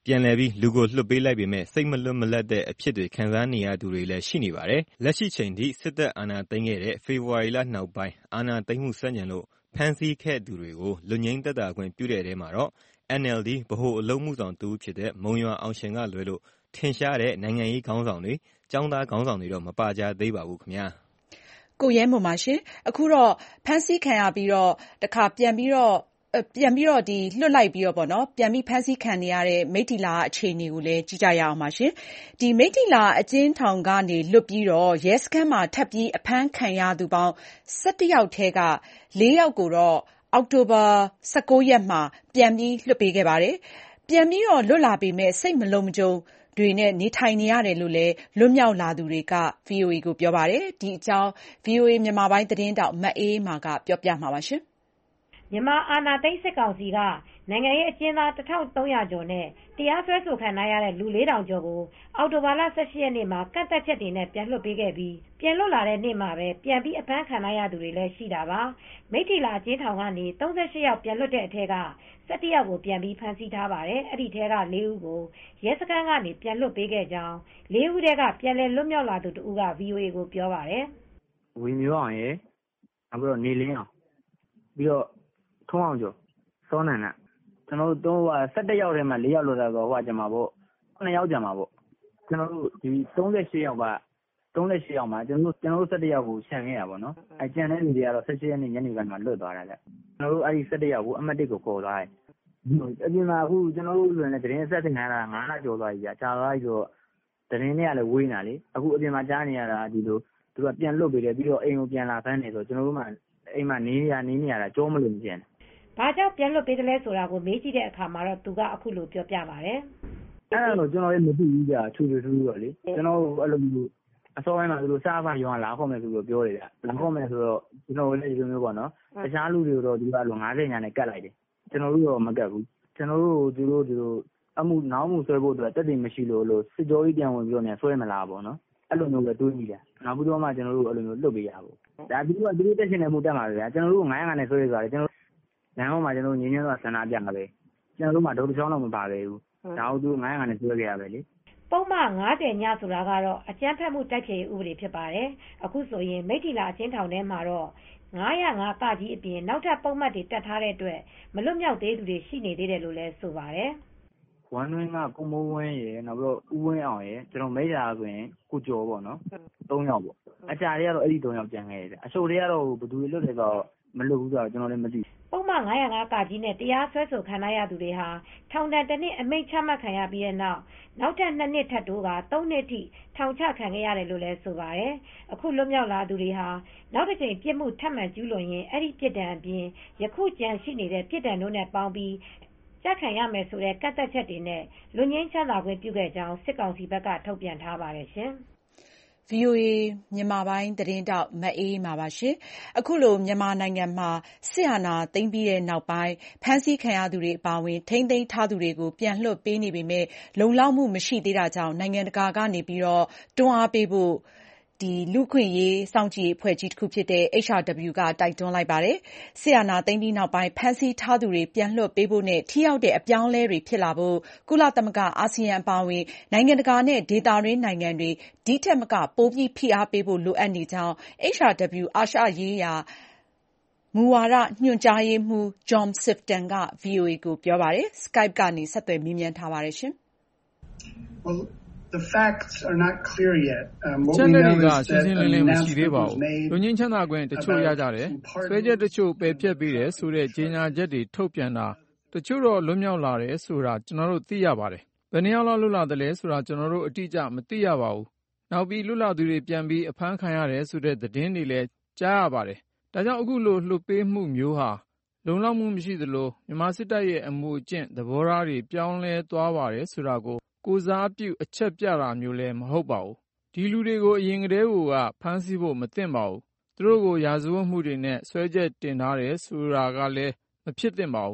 ပြန်လည်ပြီးလူကိုလွှတ်ပေးလိုက်ပေမဲ့စိတ်မလွတ်မလပ်တဲ့အဖြစ်တွေခံစားနေရသူတွေလည်းရှိနေပါတယ်။လက်ရှိချိန်ထိစစ်တပ်အာဏာသိမ်းခဲ့တဲ့ဖေဖော်ဝါရီလနောက်ပိုင်းအာဏာသိမ်းမှုဆန့်ကျင်လို့ဖမ်းဆီးခဲ့သူတွေကိုလွတ်ငြိမ်းသက်သာခွင့်ပြုတဲ့ထဲမှာတော့ N L D ဗဟိုအလုပ်မှုဆောင်တဦးဖြစ်တဲ့မုံရွာအောင်ရှင်ကလွဲလို့ထင်ရှားတဲ့နိုင်ငံရေးခေါင်းဆောင်တွေကျောင်းသားခေါင်းဆောင်တွေတော့မပါကြသေးပါဘူးခင်ဗျာကိုရဲမွန်ပါရှင်အခုတော့ဖမ်းဆီးခံရပြီးတော့တခါပြန်ပြီးတော့ပြန်ပြီးတော့ဒီလွတ်လိုက်ပြီးတော့ပေါ့နော်ပြန်ပြီးဖမ်းဆီးခံနေရတဲ့မိတ္တီလာအခြေအနေကိုလည်းကြည့်ကြရအောင်ပါရှင်ဒီမိတ္တီလာအကျဉ်းထောင်ကနေလွတ်ပြီးတော့ရဲစခန်းမှာထပ်ပြီးအဖမ်းခံရသူပေါင်း၁၁ယောက်ထဲက၄ယောက်ကိုတော့အောက်တိုဘာ၁၉ရက်မှာပြန်ပြီးလွှတ်ပေးခဲ့ပါတယ်ပြန်ပြီးတော့လွတ်လာပေမဲ့စိတ်မလုံးမကြုံတွေနဲ့နေထိုင်နေရတယ်လို့လည်းလွတ်မြောက်လာသူတွေက ဗွီအိုအေ ကိုပြောပါတယ်ဒီအကြောင်း ဗွီအိုအေ မြန်မာပိုင်းသတင်းတောက်မအေးမာကပြောပြမှာပါရှင်မြန်မာအာဏာသိမ်းစစ်ကောင်စီကနိုင်ငံရေးအကျဉ်းသားတစ်ထောင်သုံးရာကျော်နဲ့တရားစွဲဆိုခံရတဲ့လူလေးထောင်ကျော်ကိုအောက်တိုဘာလ၁၈ရက်နေ့မှာကန့်သတ်ချက်တွေနဲ့ပြန်လွှတ်ပေးခဲ့ပြီးပြန်လွတ်လာတဲ့နေ့မှာပဲပြန်ပြီးအဖမ်းခံရသူတွေလည်းရှိတာပါမိထီလာအကျဉ်းထောင်ကနေ၃၈ယောက်ပြန်လွတ်တဲ့အထက်က၁၁ယောက်ကိုပြန်ပြီးဖမ်းဆီးထားပါတယ်အဲ့ဒီထဲက၄ဦးကိုရဲစခန်းကနေပြန်လွတ်ပေးခဲ့ကြောင်း၄ဦးထဲကပြန်လည်လွတ်မြောက်လာသူတဦးက ဗွီအိုအေ ကိုပြောပါတယ်ဝီမျိုးအောင်ရဲ့နောက်ပြီးတော့နေလင်းအောင်ပြီးတော့ထုံးအောင်ကျော်စောနန္ဒကျွန်တော်တို့တော့၁၁ယောက်ထဲမှာ၄ယောက်လွတ်တာဆိုဟိုကကြမှာပေါ့9ယောက်ကြမှာပေါ့ကျွန်တော်တို့ဒီ၃၈ယောက်က၃၈ယောက်မှာကျွန်တော်တို့ကျွန်တော်တို့၁၁ယောက်ကိုခြံခဲ့ရပါတော့အဲကြံတဲ့လူတွေကတော့၁၈ရက်နေ့ညနေပိုင်းမှာလွတ်သွားတာလေကျွန်တော်တို့အဲဒီ၁၁ယောက်ကိုအမှတ်၁ကိုခေါ်သွားတယ်အပြင်မှာအခုကျွန်တော်တို့လည်းသတင်းဆက်တင်ထားတာ၅လကျော်သွားပြီကြာကြာသွားပြီဆိုတော့သတင်းတွေကလည်းဝေးနေတာလေအခုအပြင်မှာကြားနေရတာဒီလိုသူကပြန်လွတ်ပေးတယ်ပြီးတော့အိမ်ကိုပြန်လာဖမ်းနေဆိုကျွန်တော်တို့မှအိမ်မှာနေရနေနေရတာကြောမလို့မကျန်ဘာကြောင့်ပြန်လွတ်ပေးတယ်လဲဆိုတာကိုမေးကြည့်တဲ့အခါမှာတော့သူကအခုလိုပြောပြပါတယ်အဲ့ဒါတော့ကျွန်တော်လည်းမသိဘူးကြာထူထူထူတော့လေကျွန်တော်အဲ့လိုမျိုးအစောပိုင်းမှာသူတို့စားပါရောလာခေါ်မယ်ဆိုလို့ပြောတယ်ဗျလာခေါ်မယ်ဆိုတော့ကျွန်တော်လည်းဒီလိုမျိုးပေါ့နော်တခြားလူတွေတော့ဒီကလို၅၀ညာနဲ့ကတ်လိုက်တယ်ကျွန်တော်တို့တော့မကတ်ဘူးကျွန်တော်တို့သူတို့ဒီလိုအမှုနောက်မှုဆွဲဖို့အတွက်တက်တည်မရှိလို့လို့စစ်ကြောကြီးပြန်ဝင်ပြီးတော့ねဆွဲမလားပေါ့နော်အဲ့လိုမျိုးပဲတွေးမိတယ်နောက်ပြီးတော့မှကျွန်တော်တို့အဲ့လိုမျိုးလွတ်ပေးရဖို့ဒါပြီးတော့သူတို့တက်ရှင်နေမှုတက်မှာပဲဗျာကျွန်တော်တို့900နဲ့ဆွဲရဆိုတာကျွန်တော်လမ်းပေါ်မှာကျွန်တော်ငင်းငင်းသွားဆန္ဒပြမှာပဲကျွန်တော်တို့မှဒုတိယချောင်းတော့မပါပဲဘူးဒါဟုတ်သူ900နဲ့ဆွဲခဲ့ရပဲလေပုံမှန်၅၀ညဆိုတာကတော့အကြမ်းဖက်မှုတိုက်ဖျက်ရေးဥပဒေဖြစ်ပါတယ်အခုဆိုရင်မိထီလာအချင်းထောင်ထဲမှာတော့၅၀၅ကကြီးအပြင်နောက်ထပ်ပုံမှတ်တွေတက်ထားတဲ့အတွက်မလွတ်မြောက်သေးသူတွေရှိနေသေးတယ်လို့လည်းဆိုပါတယ်ဝမ်းတွင်းကကိုမိုးဝင်းရယ်နောက်ပြီးတော့ဦးဝင်းအောင်ရယ်ကျွန်တော်မိတာဆိုရင်ကိုကျော်ပေါ့နော်၃ယောက်ပေါ့အကြတွေကတော့အဲ့ဒီ၃ယောက်ကြံခဲ့တယ်အချိုတွေကတော့ဘယ်သူတွေလွတ်တယ်ဆိုတော့မလွတ်ဘူးဆိုတော့ကျွန်တော်လည်းမသိပုံမှန်၅၀၅ကကြီးနဲ့တရားစွဲဆိုခံရသူတွေဟာထောင်ဒဏ်တစ်နှစ်အမိန့်ချမှတ်ခံရပြီးတဲ့နောက်နောက်ထပ်နှစ်နှစ်ထပ်တိုးက၃နှစ်ထိထောင်ချခံခဲ့ရတယ်လို့လည်းဆိုပါတယ်အခုလွတ်မြောက်လာသူတွေဟာနောက်တစ်ချိန်ပြစ်မှုထပ်မံကျူးလွန်ရင်အဲ့ဒီပြစ်ဒဏ်အပြင်ယခုကြံရှိနေတဲ့ပြစ်ဒဏ်တို့နဲ့ပေါင်းပြီးကြခံရမယ်ဆိုတဲ့ကန့်သက်ချက်တွေနဲ့လွတ်ငြိမ်းချမ်းသာခွင့်ပြုခဲ့ကြောင်းစစ်ကောင်စီဘက်ကထုတ်ပြန်ထားပါတယ်ရှင်ဗွီအိုအေမြန်မာပိုင်းသတင်းတောက်မအေးမာပါရှင်အခုလိုမြန်မာနိုင်ငံမှာစစ်အာဏာသိမ်းပြီးတဲ့နောက်ပိုင်းဖမ်းဆီးခံရသူတွေအပါအဝင်ထိန်းသိမ်းထားသူတွေကိုပြန်လွှတ်ပေးနေပေမဲ့လုံလောက်မှုမရှိသေးတာကြောင့်နိုင်ငံတကာကနေပြီးတော့တွန်းအားပေးဖို့ဒီလူခွင့်ရေးစောင့်ကြည့်အဖွဲ့ကြီးတစ်ခုဖြစ်တဲ့ H R W ကတိုက်တွန်းလိုက်ပါတယ်။ဆီယနာသိမ်းပြီးနောက်ပိုင်းဖမ်းဆီးထားသူတွေပြန်လွှတ်ပေးဖို့နဲ့ထိရောက်တဲ့အပြောင်းအလဲတွေဖြစ်လာဖို့ကုလသမဂ္ဂအာဆီယံအပါအဝင်နိုင်ငံတကာနဲ့ဒေသတွင်းနိုင်ငံတွေဒီထက်မကပိုပြီးဖိအားပေးဖို့လိုအပ်နေကြောင်း H R W အာရှရေးရာမူဝါဒညွှန်ကြားရေးမှူး John Sifton က ဗွီအိုအေ ကိုပြောပါတယ်။ Skype ကနေဆက်သွယ်မေးမြန်းထားပါတယ်ရှင်။ Well, the facts are not clear yet. Um, what ချက် we လက် know တွေက is ရှင်း that ရှင်းလ an င်းလင်းမရှိသေး announcement ပါ was ဘူး made လူငင်းချမ်းသာခွင့်တချို့ရကြတယ်ဆွဲချက်တချို့ပယ်ဖျက်ပေးတယ်ဆိုတဲ့ကြေညာချက်တွေထုတ်ပြန်တာတချို့တော့လွတ်မြောက်လာတယ်ဆိုတာကျွန်တော်တို့သိရပါတယ်ဘယ်နှယောက်လောက်လွတ်လာတယ်လဲဆိုတာကျွန်တော်တို့အတိအကျမသိရပါဘူးနောက်ပြီးလွတ်လာသူတွေပြန်ပြီးအဖမ်းခံရတယ်ဆိုတဲ့သတင်းတွေလည်းကြားရပါတယ်ဒါကြောင့်အခုလိုလှုပ်ပေးမှုမျိုးဟာလုံလောက်မှုမရှိသလိုမြန်မာစစ်တပ်ရဲ့အမှုအကျင့်သဘောထားတွေပြောင်းလဲသွားပါတယ်ဆိုတာကိုကိုစားပြုအချက်ပြတာမျိုးလည်းမဟုတ်ပါဘူးဒီလူတွေကိုအရင်ကတည်းကဖမ်းဆီးဖို့မသင့်ပါဘူးသူတို့ကိုရာဇဝတ်မှုတွေနဲ့ဆွဲချက်တင်ထားတယ်ဆိုတာကလည်းမဖြစ်သင့်ပါဘူး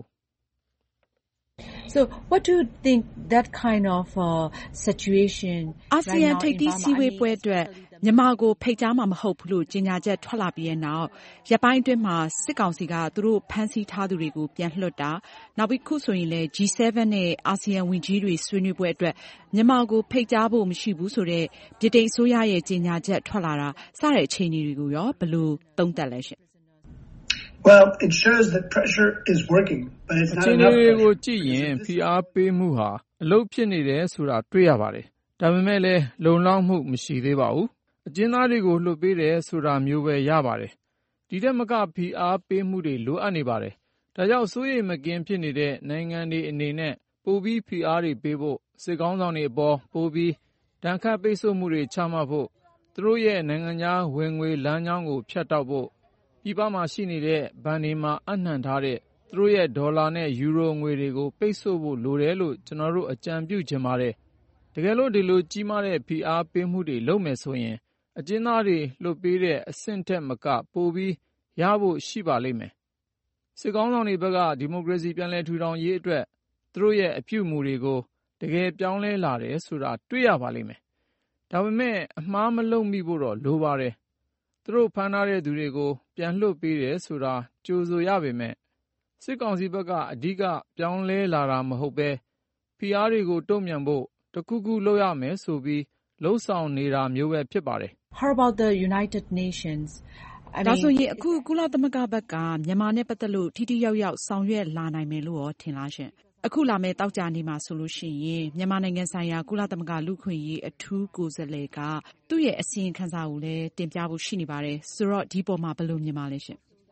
So what do you think that kind of uh, situation အာဆီယံထိပ်သီးစည်းဝေးပွဲအတွက်မြန်မာကိုဖိတ်ကြားမှာမဟုတ်ဘူးလို့ကြေညာချက်ထွက်လာပြီးတဲ့နောက်ရက်ပိုင်းအတွင်းမှာစစ်ကောင်စီကသူတို့ဖမ်းဆီးထားသူတွေကိုပြန်လွှတ်တာနောက်ပြီးခုဆိုရင်လည်း G เซเว่น နဲ့အာဆီယံဝန်ကြီးတွေဆွေးနွေးပွဲအတွက်မြန်မာကိုဖိတ်ကြားဖို့မရှိဘူးဆိုတဲ့ဗြိတိန်အစိုးရရဲ့ကြေညာချက်ထွက်လာတာစတဲ့အခြေအနေတွေကိုရောဘယ်လိုသုံးသပ်လဲရှင် Well, it shows that pressure is working, but it's not enough. အခြေအနေကိုကြည့်ရင်ဖိအားပေးမှုဟာအလုပ်ဖြစ်နေတယ်ဆိုတာတွေ့ရပါတယ်။ဒါပေမဲ့လည်းလုံလောက်မှုမရှိသေးပါဘူး။အကျဉ်းသားတွေကိုလွှတ်ပေးတယ်ဆိုတာမျိုးပဲရပါတယ်။ဒီတက်မကဖိအားပေးမှုတွေလိုအပ်နေပါတယ်။ဒါကြောင့်စိုးရိမ်မကင်းဖြစ်နေတဲ့နိုင်ငံတွေအနေနဲ့ပိုပြီးဖိအားတွေပေးဖို့စစ်ကောင်းဆောင်တွေအပေါ်ပိုပြီးတန်ခတ်ပိတ်ဆို့မှုတွေချမှတ်ဖို့သူတို့ရဲ့နိုင်ငံသားဝင်ငွေလမ်းကြောင်းကိုဖြတ်တောက်ဖို့ပြည်ပမှာရှိနေတဲ့ဘဏ်တွေမှာအနှံထားတဲ့သူတို့ရဲ့ဒေါ်လာနဲ့ယူရိုငွေတွေကိုပိတ်ဆို့ဖို့လိုတယ်လို့ကျွန်တော်တို့အကြံပြုချင်ပါတယ်။တကယ်လို့ဒီလိုကြီးမားတဲ့ဖိအားပေးမှုတွေလုပ်မယ်ဆိုရင်အကျဉ်းသားတွေလွတ်ပေးတဲ့အဆင့်ထက်မကပိုပြီးရဖို့ရှိပါလိမ့်မယ်။စစ်ကောင်းဆောင်တွေဘက်ကဒီမိုကရေစီပြန်လည်ထူထောင်ရေးအတွက်သူတို့ရဲ့အပြုအမူတွေကိုတကယ်ပြောင်းလဲလာတယ်ဆိုတာတွေ့ရပါလိမ့်မယ်။ဒါပေမဲ့အမှားမလုပ်မိဖို့တော့လိုပါတယ်။သူတို့ဖမ်းထားတဲ့သူတွေကိုပြန်လွှတ်ပေးတယ်ဆိုတာကြိုဆိုရပေမဲ့စစ်ကောင်စီဘက်ကအဓိကပြောင်းလဲလာတာမဟုတ်ပဲဖိအားတွေကိုတုံ့ပြန်ဖို့တခုခုလုပ်ရမယ်ဆိုပြီးလှုပ်ဆောင်နေတာမျိုးပဲဖြစ်ပါတယ် How about the United Nations ဒါဆိုရင်အခုကုလသမဂ္ဂဘက်ကမြန်မာနဲ့ပတ်သက်လို့ထိထိရောက်ရောက်ဆောင်ရွက်လာနိုင်မယ်လို့ရောထင်လားရှင်အခုလာမယ့်တောက်ကြနေမှာဆိုလို့ရှိရင်မြန်မာနိုင်ငံဆိုင်ရာကုလသမဂ္ဂလူ့ခွင့်ရေးအထူးကိုယ်စားလှယ်ကသူ့ရဲ့အစီရင်ခံစာကိုလည်းတင်ပြဖို့ရှိနေပါတယ်ဆိုတော့ဒီပေါ်မှာဘယ်လိုမြင်ပါလဲရှင်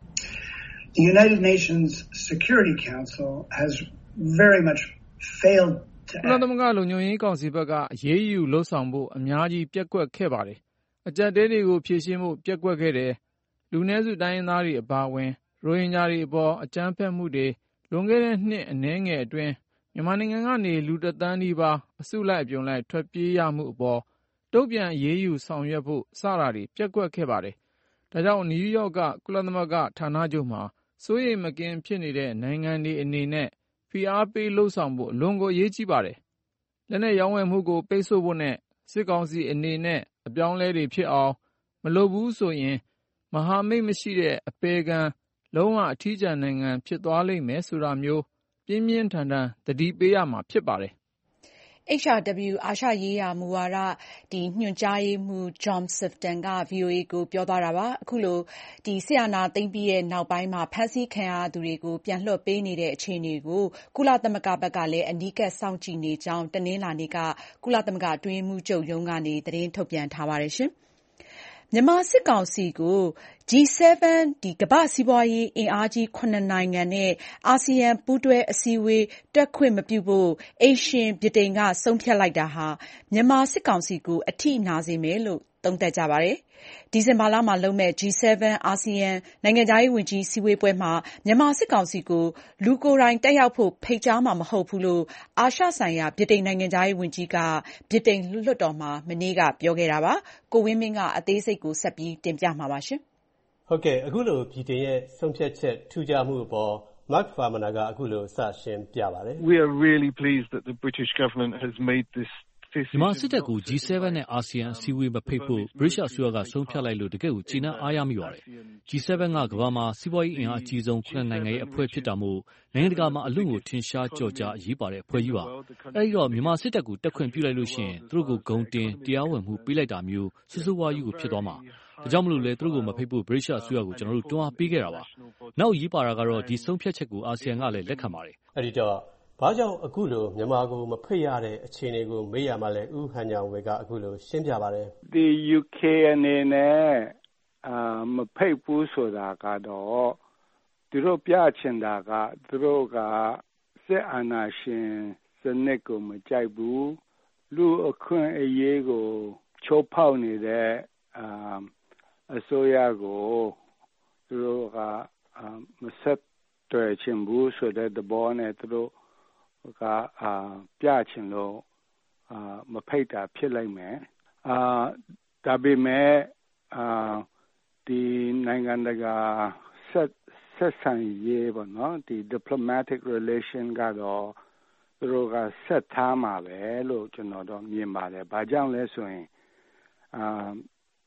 The United Nations Security Council has very much failed to ကုလသမဂ္ဂလုံခြုံရေးကောင်စီဘက်ကအရေးယူလှုပ်ဆောင်ဖို့အများကြီးပြက်ကွက်ခဲ့ပါတယ်အကြက်တဲတွေကိုဖြည့်ရှင်းဖို့ပြက်ကွက်ခဲ့တယ်လူနည်းစုတိုင်းရင်းသားတွေအပါအဝင်ရိုဟင်ဂျာတွေအပေါ်အကြမ်းဖက်မှုတွေလွန်ခဲ့တဲ့နှစ်အနည်းငယ်အတွင်းမြန်မာနိုင်ငံကနေလူတသန်းနီးပါးအစုလိုက်အပြုံလိုက်ထွက်ပြေးရမှုအပေါ်တုံ့ပြန်ရေးယူဆောင်ရွက်ဖို့စတာတွေပြက်ကွက်ခဲ့ပါတယ်။ဒါကြောင့်နယူးယောက်ကကုလသမဂ္ဂဌာနချုပ်မှာစိုးရိမ်မကင်းဖြစ်နေတဲ့နိုင်ငံတွေအနေနဲ့ဖိအားပေးလှုပ်ဆောင်ဖို့အလွန်ကိုအရေးကြီးပါတယ်။လက်နက်ရောင်းဝယ်မှုကိုပိတ်ဆို့ဖို့နဲ့စစ်ကောင်စီအနေနဲ့အပြောင်းလဲတွေဖြစ်အောင်မလုပ်ဘူးဆိုရင်မဟာမိတ်မရှိတဲ့အပေခံလုံးဝအထီးကျန်နိုင်ငံဖြစ်သွားလိမ့်မယ်ဆိုတာမျိုးပြင်းပြင်းထန်ထန်သတိပေးရမှာဖြစ်ပါတယ်။ H R W အာရှရေးရာမူဝါဒဒီညွှန်ကြားရေးမှူး John Sifton က V O A ကိုပြောသွားတာပါအခုလိုဒီဆီယနာသိမ့်ပြီးရဲ့နောက်ပိုင်းမှာဖမ်းဆီးခံရသူတွေကိုပြန်လွှတ်ပေးနေတဲ့အခြေအနေကိုကုလသမဂ္ဂဘက်ကလည်းအနီးကပ်စောင့်ကြည့်နေကြောင်းတနင်္လာနေ့ကကုလသမဂ္ဂအတွင်းမှုချုပ်ရုံးကနေသတင်းထုတ်ပြန်ထားပါတယ်ရှင်မြန်မာစစ်ကောင်စီကို G เซเว่น ဒီကမ္ဘာစီးပွားရေးအင်အားကြီးခုနှစ်နိုင်ငံနဲ့အာဆီယံပူးတွဲအစည်းအဝေးတက်ခွင့်မပြုဖို့အိမ်ရှင်ဗြိတိန်ကဆုံးဖြတ်လိုက်တာဟာမြန်မာစစ်ကောင်စီကိုအထိနာစေမယ်လို့သုံးသပ်ကြပါတယ်။ဒီဇင်ဘာလမှာလုပ်မဲ့ G เซเว่น အာဆီယံနိုင်ငံခြားရေးဝန်ကြီးစည်းဝေးပွဲမှာမြန်မာစစ်ကောင်စီကိုလူကိုယ်တိုင်တက်ရောက်ဖို့ဖိတ်ကြားမှာမဟုတ်ဘူးလို့အာရှဆိုင်ရာဗြိတိန်နိုင်ငံခြားရေးဝန်ကြီးကဗြိတိန်လွှတ်တော်မှာမနေ့ကပြောခဲ့တာပါ။ကိုဝင်းမင်းကအသေးစိတ်ကိုဆက်ပြီးတင်ပြမှာပါရှင်။ဟုတ်ကဲ့အခုလိုဗြိတိန်ရဲ့ဆုံးဖြတ်ချက်ထူးခြားမှုအပေါ် Mark Farmaner ကအခုလိုစရှင်းပြပါတယ်။ We are really pleased that the British government has made this မြန်မာစစ်တပ်ကို G เซเว่น နဲ့အာဆီယံအစည်းအဝေးမဖိတ်ဖို့ဗြိတိန်အစိုးရကဆုံးဖြတ်လိုက်လို့တကယ်ကိုကျေနပ်အားရမိပါတယ်။ G เซเว่น ကကမ္ဘာမှာစီးပွားရေးအင်အားအကြီးဆုံးခုနှစ်နိုင်ငံရဲ့အဖွဲ့ဖြစ်တာမို့နိုင်ငံတကာမှာအလွန်ကိုထင်ရှားကြော်ကြားအရေးပါတဲ့အဖွဲ့ကြီးပါ။အဲဒီတော့မြန်မာစစ်တပ်ကိုတက်ခွင့်ပြုလိုက်လို့ရှိရင်သူတို့ကိုဂုံတင်တရားဝင်မှုပေးလိုက်တာမျိုးဆိုးဆိုးဝါးကြီးကိုဖြစ်သွားမှာ။ဒါကြောင့်မလို့လေသူတို့ကိုမဖိတ်ဖို့ဗြိတိန်အစိုးရကိုကျွန်တော်တို့တွန်းအားပေးခဲ့တာပါ။နောက်ရေးပါတာကတော့ဒီဆုံးဖြတ်ချက်ကိုအာဆီယံကလည်းလက်ခံပါတယ်။အဲဒီတော့ဘာကြောင့်အခုလိုမြန်မာကိုမဖိတ်ရတဲ့အခြေအနေကိုမေးရမှာလဲဦးဟန်ညာဝေကအခုလိုရှင်းပြပါတယ်ဒီ U K အနေနဲ့အာမဖိတ်ဘူးဆိုတာကတော့သူတို့ပြချင်တာကသူတို့ကစစ်အာဏာရှင်စနစ်ကိုမကြိုက်ဘူးလူအခွင့်အရေးကိုချိုးဖောက်နေတဲ့အာအစိုးရကိုသူတို့ကမဆက်တွေ့ချင်ဘူးဆိုတဲ့သဘောနဲ့သူတို့ကအာပြချင်လို့အာမဖိတ်တာဖြစ်လိုက်မယ်အာဒါပေမဲ့အာဒီနိုင်ငံတကာဆက်ဆက်ဆံရေးပေါ့နော်ဒီ diplomatic relation ကတော့သူတို့ကဆက်ထားမှာပဲလို့ကျွန်တော်တော့မြင်ပါတယ်။ဘာကြောင့်လဲဆိုရင်အာ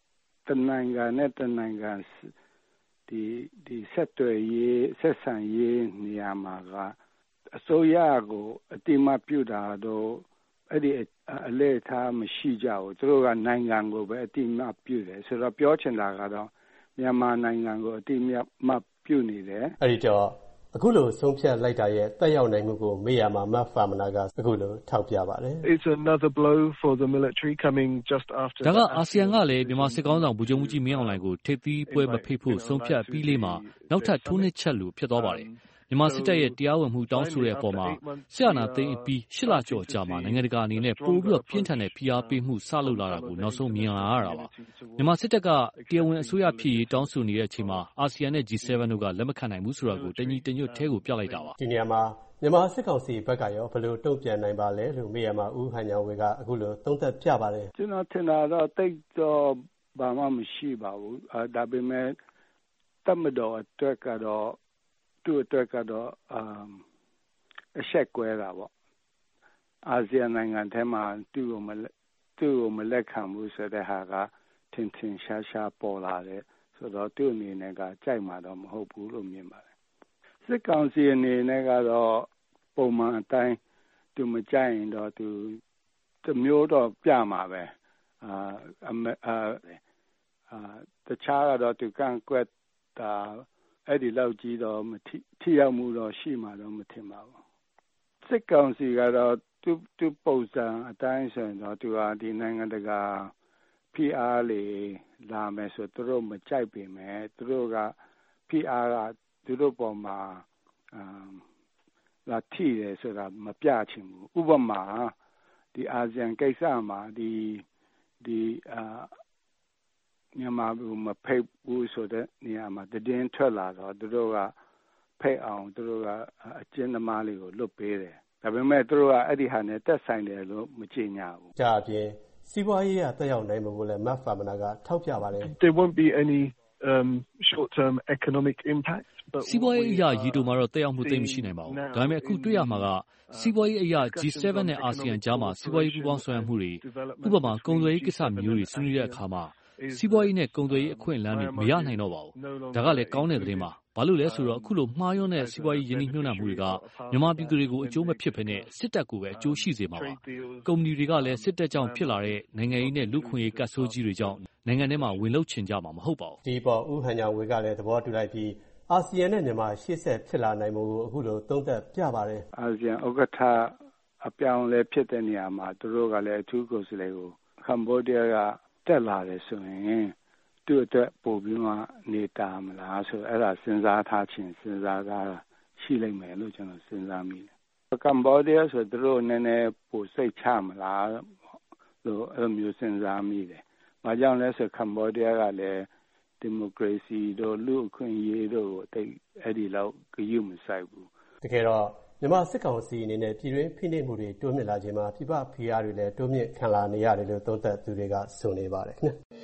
တနိုင်ငံနဲ့တနိုင်ငံဒီဒီဆက်သွယ်ရေးဆက်ဆံရေးနေရာမှာကအစိုးရကိုအတိမပြုတာတော့အဲ့ဒီအလဲထားမရှိကြဘူးသူတို့ကနိုင်ငံကိုပဲအတိမပြုတယ်ဆိုတော့ပြောချင်တာကတော့မြန်မာနိုင်ငံကိုအတိမပြုနေတယ်အဲ့ဒီတော့အခုလိုဆုံးဖြတ်လိုက်တာရဲ့တက်ရောက်နိုင်မှုကိုမေးရမှာမတ်ဖာမနာကအခုလိုထောက်ပြပါတယ် It's another blow for the military coming just after ဒါကအာဆီယံကလည်းမြန်မာစစ်ကောင်းဆောင်ဗိုလ်ချုပ်မှုကြီးမင်းအောင်လှိုင်ကိုထိပ်သီးပွဲမဖိတ်ဖို့ဆုံးဖြတ်ပြီးလေးမှာနောက်ထပ်ထိုးနှက်ချက်လိုဖြစ်သွားပါတယ်မြန်မာစစ်တပ်ရဲ့တရားဝင်မှုတောင်းဆိုတဲ့အပေါ်မှာဆရာနာသိန်းအပြီးရှစ်လကျော်ကြာမှာနိုင်ငံတကာအနေနဲ့ပိုပြီးတော့ပြင်းထန်တဲ့ဖိအားပေးမှုစလုပ်လာတာကိုနောက်ဆုံးမြင်လာရတာပါမြန်မာစစ်တပ်ကတရားဝင်အစိုးရဖြစ်ရေးတောင်းဆိုနေတဲ့အချိန်မှာအာဆီယံနဲ့ G 7 တို့ကလက်မခံနိုင်ဘူးဆိုတာကိုတညီတညွတ်ထဲကိုပြလိုက်တာပါဒီနေရာမှာမြန်မာစစ်ကောင်စီဘက်ကရောဘယ်လိုတုံ့ပြန်နိုင်ပါလဲလို့မေးရမှာဦးဟန်ညာဝေကအခုလိုသုံးသပ်ပြပါတယ်ကျွန်တော်ထင်တာတော့တိတ်တော့ဘာမှမရှိပါဘူးအဲဒါပေမဲ့တမတော်အတွက်ကတော့သူ့အတွက်ကတော့အဆက်ကွဲတာပေါ့အာဆီယံနိုင်ငံထဲမှာသူ့ကိုမသူ့ကိုမလက်ခံဘူးဆိုတဲ့ဟာကထင်ထင်ရှားရှားပေါ်လာတယ်ဆိုတော့သူ့အနေနဲ့ကကြိုက်မှာတော့မဟုတ်ဘူးလို့မြင်ပါတယ်စစ်ကောင်စီအနေနဲ့ကတော့ပုံမှန်အတိုင်းသူမကြိုက်ရင်တော့သူတမျိုးတော့ပြမှာပဲအာအာတခြားကတော့သူကန့်ကွက်တာအဲ့ဒီလောက်ကြီးတော့မထိထိရောက်မှုတော့ရှိမှာတော့မထင်ပါဘူးစစ်ကောင်စီကတော့သူသူပုံစံအတိုင်းဆိုရင်တော့သူဟာဒီနိုင်ငံတကာဖိအားလေလာမယ်ဆိုသူတို့မကြိုက်ပေမဲ့သူတို့ကဖိအားကသူတို့ပေါ်မှာအာလာထိတယ်ဆိုတာမပြချင်ဘူးဥပမာဒီအာဆီယံကိစ္စမှာဒီဒီအာမြန်မာကမဖိတ်ဘူးဆိုတဲ့နေရာမှာတည်င်းထွက်လာတော့သူတို့ကဖိတ်အောင်သူတို့ကအကျဉ်းသမားလေးကိုလွတ်ပေးတယ်ဒါပေမဲ့သူတို့ကအဲ့ဒီဟာနဲ့တက်ဆိုင်တယ်လို့မကြေညာဘူးဒါအပြင်စီးပွားရေးကတက်ရောက်နိုင်မှုကိုလည်းမတ်ဖာမနာကထောက်ပြပါတယ် There won't be any um short term economic impact စီးပွားရေးအရာရီတိုမှာတော့တက်ရောက်မှုသိမရှိနိုင်ပါဘူးဒါပေမဲ့အခုတွေ့ရမှာကစီးပွားရေးအရာ G 7 နဲ့အာဆီယံကြားမှာစီးပွားရေးပူးပေါင်းဆောင်ရွက်မှုတွေဥပမာကုန်သွယ်ရေးကိစ္စမျိုးတွေဆွေးနွေးတဲ့အခါမှာစီးပွားရေးနဲ့ကုန်သွယ်ရေးအခွင့်အလမ်းတွေမရနိုင်တော့ပါဘူးဒါကလည်းကောင်းတဲ့သတင်းပါဘာလို့လဲဆိုတော့အခုလိုမှားယွင်းတဲ့စီးပွားရေးယင်းနှိမ့်နှံမှုတွေကမြန်မာပြည်သူတွေကိုအကျိုးမဖြစ်ဘဲနဲ့စစ်တပ်ကိုပဲအကျိုးရှိစေမှာပါကုမ္ပဏီတွေကလည်းစစ်တပ်ကြောင့်ဖြစ်လာတဲ့နိုင်ငံရေးနဲ့လူခွင့်ရေးကတ်ဆိုးကြီးတွေကြောင့်နိုင်ငံထဲမှာဝင်လုပ်ချင်ကြမှာမဟုတ်ပါဘူးဒီပေါ်ဦးဟန်ညာဝေကလည်းသဘောတူလိုက်ပြီးအာဆီယံနဲ့မြန်မာရှေ့ဆက်ဖြစ်လာနိုင်မှုကိုအခုလိုသုံးသပ်ပြပါတယ်အာဆီယံဥက္ကဋ္ဌအပြောင်းလဲဖြစ်တဲ့နေရာမှာသူတို့ကလည်းအထူးကိုယ်စားလှယ်ကိုကမ္ဘောဒီးယားကတက်လာတယ်ဆိုရင်သူ့အတွက်ပို့ပြီးမှနေတာမလားဆိုအဲ့ဒါစဉ်းစားထားခြင်းစဉ်းစားတာရှိလိမ့်မယ်လို့ကျွန်တော်စဉ်းစားမိတယ်ကမ္ဘောဒီးယားဆိုသူတို့နည်းနည်းပိုစိတ်ချမလားလို့အဲ့လိုမျိုးစဉ်းစားမိတယ်။ဘာကြောင့်လဲဆိုကမ္ဘောဒီးယားကလည်းဒီမိုကရေစီတို့လူ့အခွင့်အရေးတို့ကိုတိတ်အဲ့ဒီလောက်ဂရုမစိုက်ဘူး။တကယ်တော့မြန်မာစစ်ကောင်စီအနေနဲ့ပြည်တွင်းဖိနှိပ်မှုတွေတိုးမြင့်လာခြင်းမှာပြပဖိအားတွေလည်းတိုးမြင့်ခံလာနေရတယ်လို့သုံးသပ်သူတွေကဆိုနေပါတယ်ခင်ဗျ။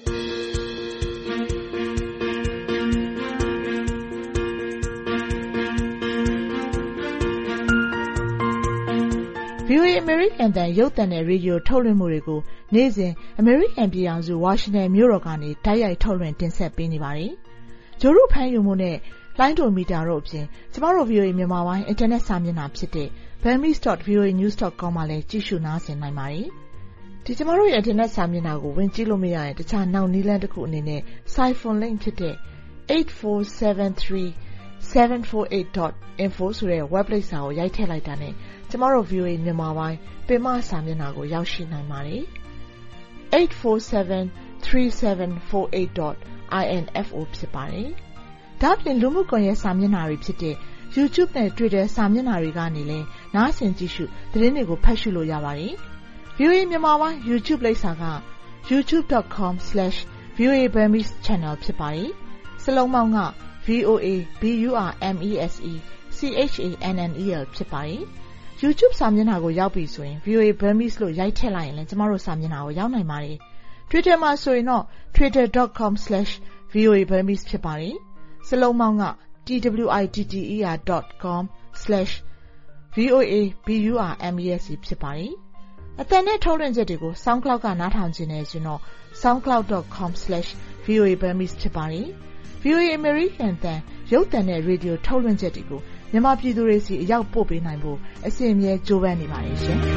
ဗွီအိုအေ American တန်ရုပ်သံနဲ့ရေဒီယိုထုတ်လွှင့်မှုတွေကိုနေ့စဉ် American ပြည်ထောင်စုဝါရှင်တန်မြို့တော်ကနေတိုက်ရိုက်ထုတ်လွှင့်တင်ဆက်ပေးနေပါတယ်။ဂျိုရုဖမ်းယူမှုနဲ့လိုင်းဒိုမီတာတို့အပြင်ကျမတို့ ဗွီအိုအေ မြန်မာပိုင်း Internet စာမျက်နှာဖြစ်တဲ့ burmese dot v o a news dot com မှာလည်းကြည့်ရှုနားဆင်နိုင်ပါတယ်။ဒီကျမတို့ရဲ့ Internet စာမျက်နှာကိုဝင်ကြည့်လို့မရရင်တခြားနောက်နည်းလမ်းတစ်ခုအနေနဲ့ Siphon link ဖြစ်တဲ့ eight four seven three seven four eight dot info ဆိုတဲ့ website စာကိုရိုက်ထည့်လိုက်တာနဲ့ကျမတို့ ဗွီအိုအေ မြန်မာပိုင်းပင်မစာမျက်နှာကိုရောက်ရှိနိုင်ပါတယ်။ eight four seven three seven four eight dot info ဖြစ်ပါတယ်။ဒါ့အပြင်လူမှုကွန်ရက်စာမျက်နှာတွေဖြစ်တဲ့ YouTube နဲ့ Twitter စာမျက်နှာတွေကနေလည်းနားဆင်ကြည့်ရှုသတင်းတွေကိုဖတ်ရှုလို့ရပါတယ်။ ဗွီအိုအေ မြန်မာပိုင်း YouTube လိပ်စာက youtube dot com slash v o a burmese channel ဖြစ်ပါတယ်။စလုံးပေါင်းက V O A B U R M E S E C H A N N E L ဖြစ်ပါတယ်။ YouTube စာမျက်နှာကိုရောက်ပြီဆိုရင် V O A Burmese လို့ရိုက်ထည့်လိုက်ရင်လည်းကျမတို့စာမျက်နှာကိုရောက်နိုင်ပါတယ်။ Twitter မှာဆိုရင်တော့ twitter dot com slash v o a burmese ဖြစ်ပါတယ်။စလုံးပေါင်းက twitter dot com slash v o a b u r m e s e ဖြစ်ပါတယ်။ အသံနဲ့ထုတ်လွှင့်ချက်တွေကို SoundCloud ကနားထောင်ခြင်းနဲ့ဆိုရင်တော့ soundcloud dot com slash v ဗွီအိုအေ Burmese ဖြစ်ပါတယ်။ ဗွီအိုအေ American အသံရုပ်သံနဲ့ရေဒီယိုထုတ်လွှင့်ချက်တွေကိုမြန်မာပြည်သူတွေစီအရောက်ပို့ပေးနိုင်ဖို့အစဉ်အမြဲကြိုးပမ်းနေပါတယ်ရှင်။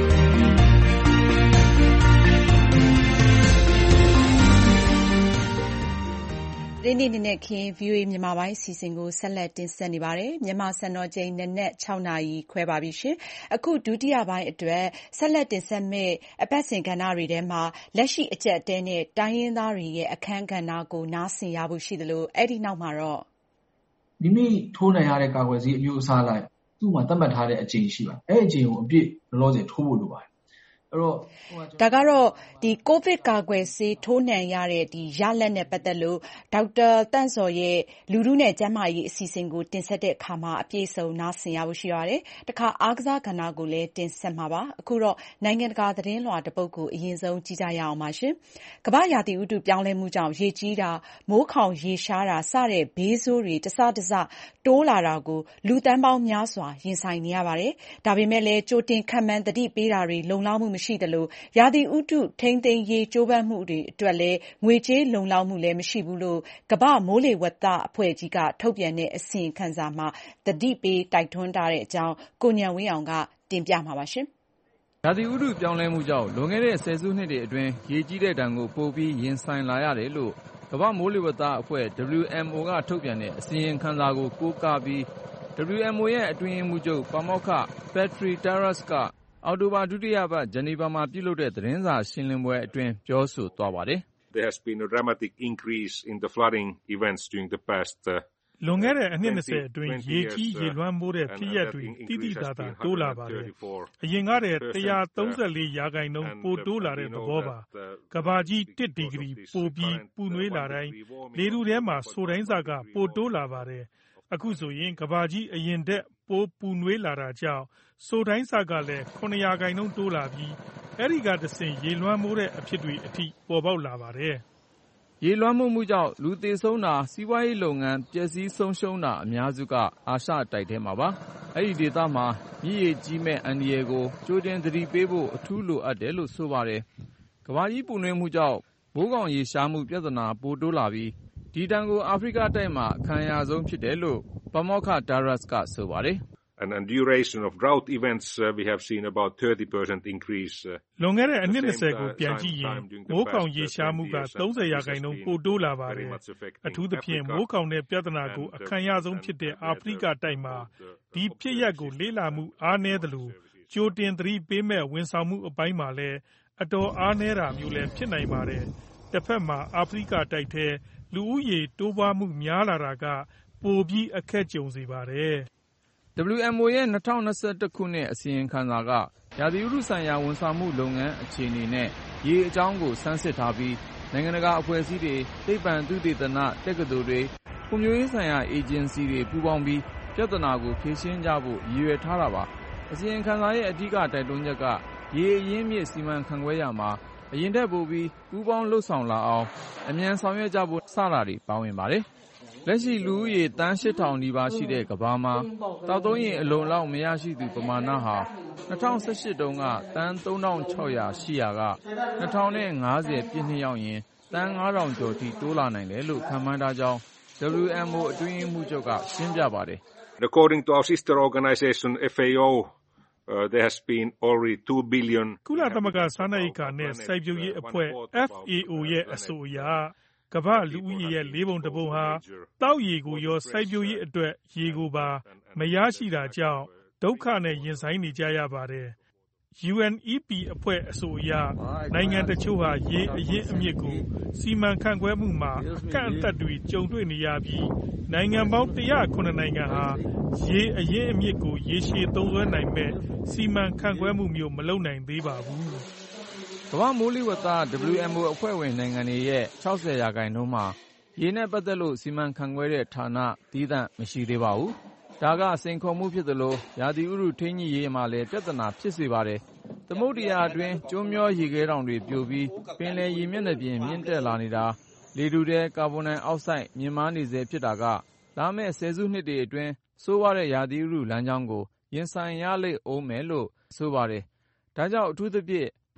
ဒီနေ့နေ့နဲ့ခင် ဗွီအိုအေ မြန်မာပိုင်းအစီအစဉ်ကိုဆက်လက်တင်ဆက်နေပါတယ်။မြန်မာစံတော်ချိန်နနက်၆နာရီခွဲပါပြီရှင်။အခုဒုတိယပိုင်းအတွက်ဆက်လက်တင်ဆက်မယ့်အပတ်စဉ်ကဏ္ဍတွေထဲမှာလက်ရှိအကျပ်အတည်းနဲ့တိုင်းရင်းသားတွေရဲ့အခန်းကဏ္ဍကိုနားဆင်ရဖို့ရှိသလိုအဲ့ဒီနောက်မှာတော့မိမိထိုးနိုင်ရတဲ့ကာကွယ်ဆေးအမျိုးအစားလိုက်သူ့မှာသတ်မှတ်ထားတဲ့အချိန်ရှိပါအဲ့အချိန်ကိုအပြည့်လောလောဆယ်ထိုးဖို့လိုပါတယ်အဲ့တော့ဒါကတော့ဒီကိုဗစ်ကာကွယ်ဆေးထိုးနှံရတဲ့ဒီရလဒ်နဲ့ပတ်သက်လို့ဒေါက်တာတန့်စော်ရဲ့လူထုနဲ့ကျန်းမာရေးအစီအစဉ်ကိုတင်ဆက်တဲ့အခါမှာအပြည့်အစုံနားဆင်ရဖို့ရှိပါတယ်။တခါအားကစားကဏ္ဍကိုလည်းတင်ဆက်မှာပါ။အခုတော့နိုင်ငံတကာသတင်းလွှာတစ်ပုဒ်ကိုအရင်ဆုံးကြည့်ကြရအောင်ပါရှင်။ကမ္ဘာရာသီဥတုပြောင်းလဲမှုကြောင့်ရေကြီးတာမိုးခေါင်ရေရှားတာစတဲ့ဘေးဆိုးတွေတစတစတိုးလာတာကိုလူတန်းပေါင်းများစွာရင်ဆိုင်နေရပါတယ်။ဒါပေမဲ့လည်းကြိုတင်ခန့်မှန်းသတိပေးတာတွေလုံလောက်မှုမရှိသလိုရာသီဥတုထိန်းသိမ်းရေးကြိုးပမ်းမှုတွေအတွက်လည်းငွေကြေးလုံလောက်မှုလည်းမရှိဘူးလို့ကမ္ဘာမိုးလေဝသအဖွဲ့ကြီးကထုတ်ပြန်တဲ့အစီရင်ခံစာမှာသတိပေးတိုက်တွန်းထားတဲ့အကြောင်းကိုဉာဏ်ဝင်းအောင်ကတင်ပြမှာပါရှင်။ရာသီဥတုပြောင်းလဲမှုကြောင့်လွန်ခဲ့တဲ့ဆယ်စုနှစ်တွေအတွင်းရေကြီးတဲ့ဒဏ်ကိုပိုပြီးရင်ဆိုင်လာရတယ်လို့ကမ္ဘာမိုးလေဝသအဖွဲ့ ဒဘလျူ အမ် အို ကထုတ်ပြန်တဲ့အစီရင်ခံစာကိုကိုးကားပြီး ဒဘလျူ အမ် အို ရဲ့အတွင်းရေးမှူးချုပ်ပါမောက္ခ Petri Taras ကအောက်တိုဘာဒုတိယပတ်ဂျနီဗာမှာပြုလုပ်တဲ့သတင်းစာရှင်းလင်းပွဲအတွင်းပြောဆိုသွားပါတယ်။ There has been a dramatic increase in the flooding events during the past uh, လွန်ခဲ့တဲ့အနှစ်၂၀အတွင်းရေကြီးရေလွှမ်းမိုးတဲ့ဖြစ်ရပ်တွေတိတိကျကျတိုးလာပါတယ်။အရင်ကတည်းက၁၃၄ရာခိုင်နှုန်းပိုတိုးလာတဲ့သဘောပါ။ကမ္ဘာကြီးတစ်ဒီဂရီပိုပြီးပူနွေးလာတိုင်းလေထုထဲမှာဆိုတိုင်းစာကပိုတိုးလာပါတယ်။အခုဆိုရင်ကမ္ဘာကြီးအရင်တက်ပိုပူနွေးလာတာကြောင့်ဆိုတိုင်းစာကလည်း၇ရာခိုင်နှုန်းတိုးလာပြီးအဲ့ဒီကတဆင့်ရေလွှမ်းမိုးတဲ့အဖြစ်တွေအထိပေါ်ပေါက်လာပါတယ်။ရေလွှမ်းမိုးမှုကြောင့်လူသေဆုံးတာစီးပွားရေးလုပ်ငန်းပျက်စီးဆုံးရှုံးတာအများစုကအာရှတိုက်ထဲမှာပါ။အဲ့ဒီဒေသမှာမြစ်ရေကြီးမဲ့အန္တရာယ်ကိုကြိုတင်သတိပေးဖို့အထူးလိုအပ်တယ်လို့ဆိုပါတယ်။ကမ္ဘာကြီးပူနွေးမှုကြောင့်မိုးကောင်ရေရှားမှုပြဿနာပိုတိုးလာပြီးဒီတန်ကိုအာဖရိကတိုက်မှာအခံရဆုံးဖြစ်တယ်လို့ပါမောက္ခ Taras ကဆိုပါတယ်။ And, and duration of drought events, uh, we have seen about thirty percent increase. လွန်ခဲ့တဲ့အနှစ်၂၀ကိုပြန်ကြည့်ရင်မိုးခေါင်ရေရှားမှုက၃၀ရာခိုင်နှုန်းပိုတိုးလာပါတယ်။အထူးသဖြင့်မိုးခေါင်တဲ့ပြဿနာကိုအခံရဆုံးဖြစ်တဲ့အာဖရိကတိုက်မှာဒီဖြစ်ရပ်ကိုလေ့လာမှုအားနည်းသလိုကြိုတင်သတိပေးမဲ့ဝန်ဆောင်မှုအပိုင်းမှာလည်းအတော်အားနည်းတာမျိုးလည်းဖြစ်နိုင်ပါတယ်။တစ်ဖက်မှာအာဖရိကတိုက်ထဲလူဦးရေတိုးပွားမှုများလာတာကပိုပြီးအခက်ကြုံစေပါတယ်။ဒဘလျူ အမ် အို ရဲ့၂၀၂၁ခုနှစ်အစီရင်ခံစာကရာသီဥတုဆိုင်ရာဝန်ဆောင်မှုလုပ်ငန်းအခြေအနေနဲ့ရေအကြောင်းကိုဆန်းစစ်ထားပြီးနိုင်ငံတကာအဖွဲ့အစည်းတွေသိပ္ပံသုတေသနတက္ကသိုလ်တွေဖွံ့ဖြိုးရေးဆိုင်ရာအေဂျင်စီတွေပူးပေါင်းပြီးပြဿနာကိုဖြေရှင်းကြဖို့ရည်ရွယ်ထားတာပါအစီရင်ခံစာရဲ့အဓိကတိုက်တွန်းချက်ကရေအရင်းမြစ်စီမံခန့်ခွဲရာမှာအရင်ထက်ပိုပြီးပူးပေါင်းလှုပ်ဆောင်လာအောင်အမြန်ဆောင်ရွက်ကြဖို့စတာတွေပါဝင်ပါတယ်လက်ရှိလူဦးရေသန်းရှစ်ထောင်နီးပါးရှိတဲ့ကမ္ဘာမှာတောက်သုံးရေအလုံလောက်မရရှိသူပမာဏဟာ၂၀၁၈တုန်းကသန်းသုံးထောင်ခြောက်ရာရှိရာက၂၀၅၀ပြည့်နှစ်ရောက်ရင်သန်းငါးထောင်ကျော်ထိတိုးလာနိုင်တယ်လို့ခန့်မှန်းထားကြောင်း ဒဘလျူ အမ် အို အတွင်းရေးမှူးချုပ်ကရှင်းပြပါတယ်။ According to our sister organization F A O, uh, there has been already two billion ကုလသမဂ္ဂစားနပ်ရိက္ခာနဲ့စိုက်ပျိုးရေးအဖွဲ့ F A O ရဲ့အဆိုအရကမ္ဘာလူဦးရေရဲ့လေးပုံတစ်ပုံဟာတောက်ရေကိုရောစိုက်ပျိုးရေးအတွက်ရေကိုပါမရရှိတာကြောင့်ဒုက္ခနဲ့ရင်ဆိုင်နေကြရပါတယ်။ U N E P အဖွဲ့အဆိုအရနိုင်ငံတချို့ဟာရေအရင်းအမြစ်ကိုစီမံခန့်ခွဲမှုမှာအကန့်အသတ်တွေကြုံတွေ့နေရပြီးနိုင်ငံပေါင်း၁၀၇နိုင်ငံဟာရေအရင်းအမြစ်ကိုရေရှည်သုံးစွဲနိုင်မဲ့စီမံခန့်ခွဲမှုမျိုးမလုပ်နိုင်သေးပါဘူးကမ္ဘာမိုးလေဝသ ဒဘလျူ အမ် အို အဖွဲ့ဝင်နိုင်ငံတွေရဲ့၆၀ရာခိုင်နှုန်းမှာရေနဲ့ပတ်သက်လို့စီမံခန့်ခွဲတဲ့ဌာနသီးသန့်မရှိသေးပါဘူး။ဒါကစိန်ခေါ်မှုဖြစ်သလိုရာသီဥတုထိန်းညှိရေးမှာလည်းပြဿနာဖြစ်စေပါတယ်။သမုဒ္ဒရာအတွင်းကျွန်းမျောရေခဲတောင်တွေပြိုပြီးပင်လယ်ရေမျက်နှာပြင်မြင့်တက်လာနေတာလေထုထဲကာဗွန်ဒိုင်အောက်ဆိုဒ်မြင့်မားနေစေဖြစ်တာကလာမယ့်ဆယ်စုနှစ်တွေအတွင်းဆိုးဝါးတဲ့ရာသီဥတုလမ်းကြောင်းကိုရင်ဆိုင်ရလိမ့်ဦးမယ်လို့ဆိုပါတယ်။ဒါကြောင့်အထူးသဖြင့်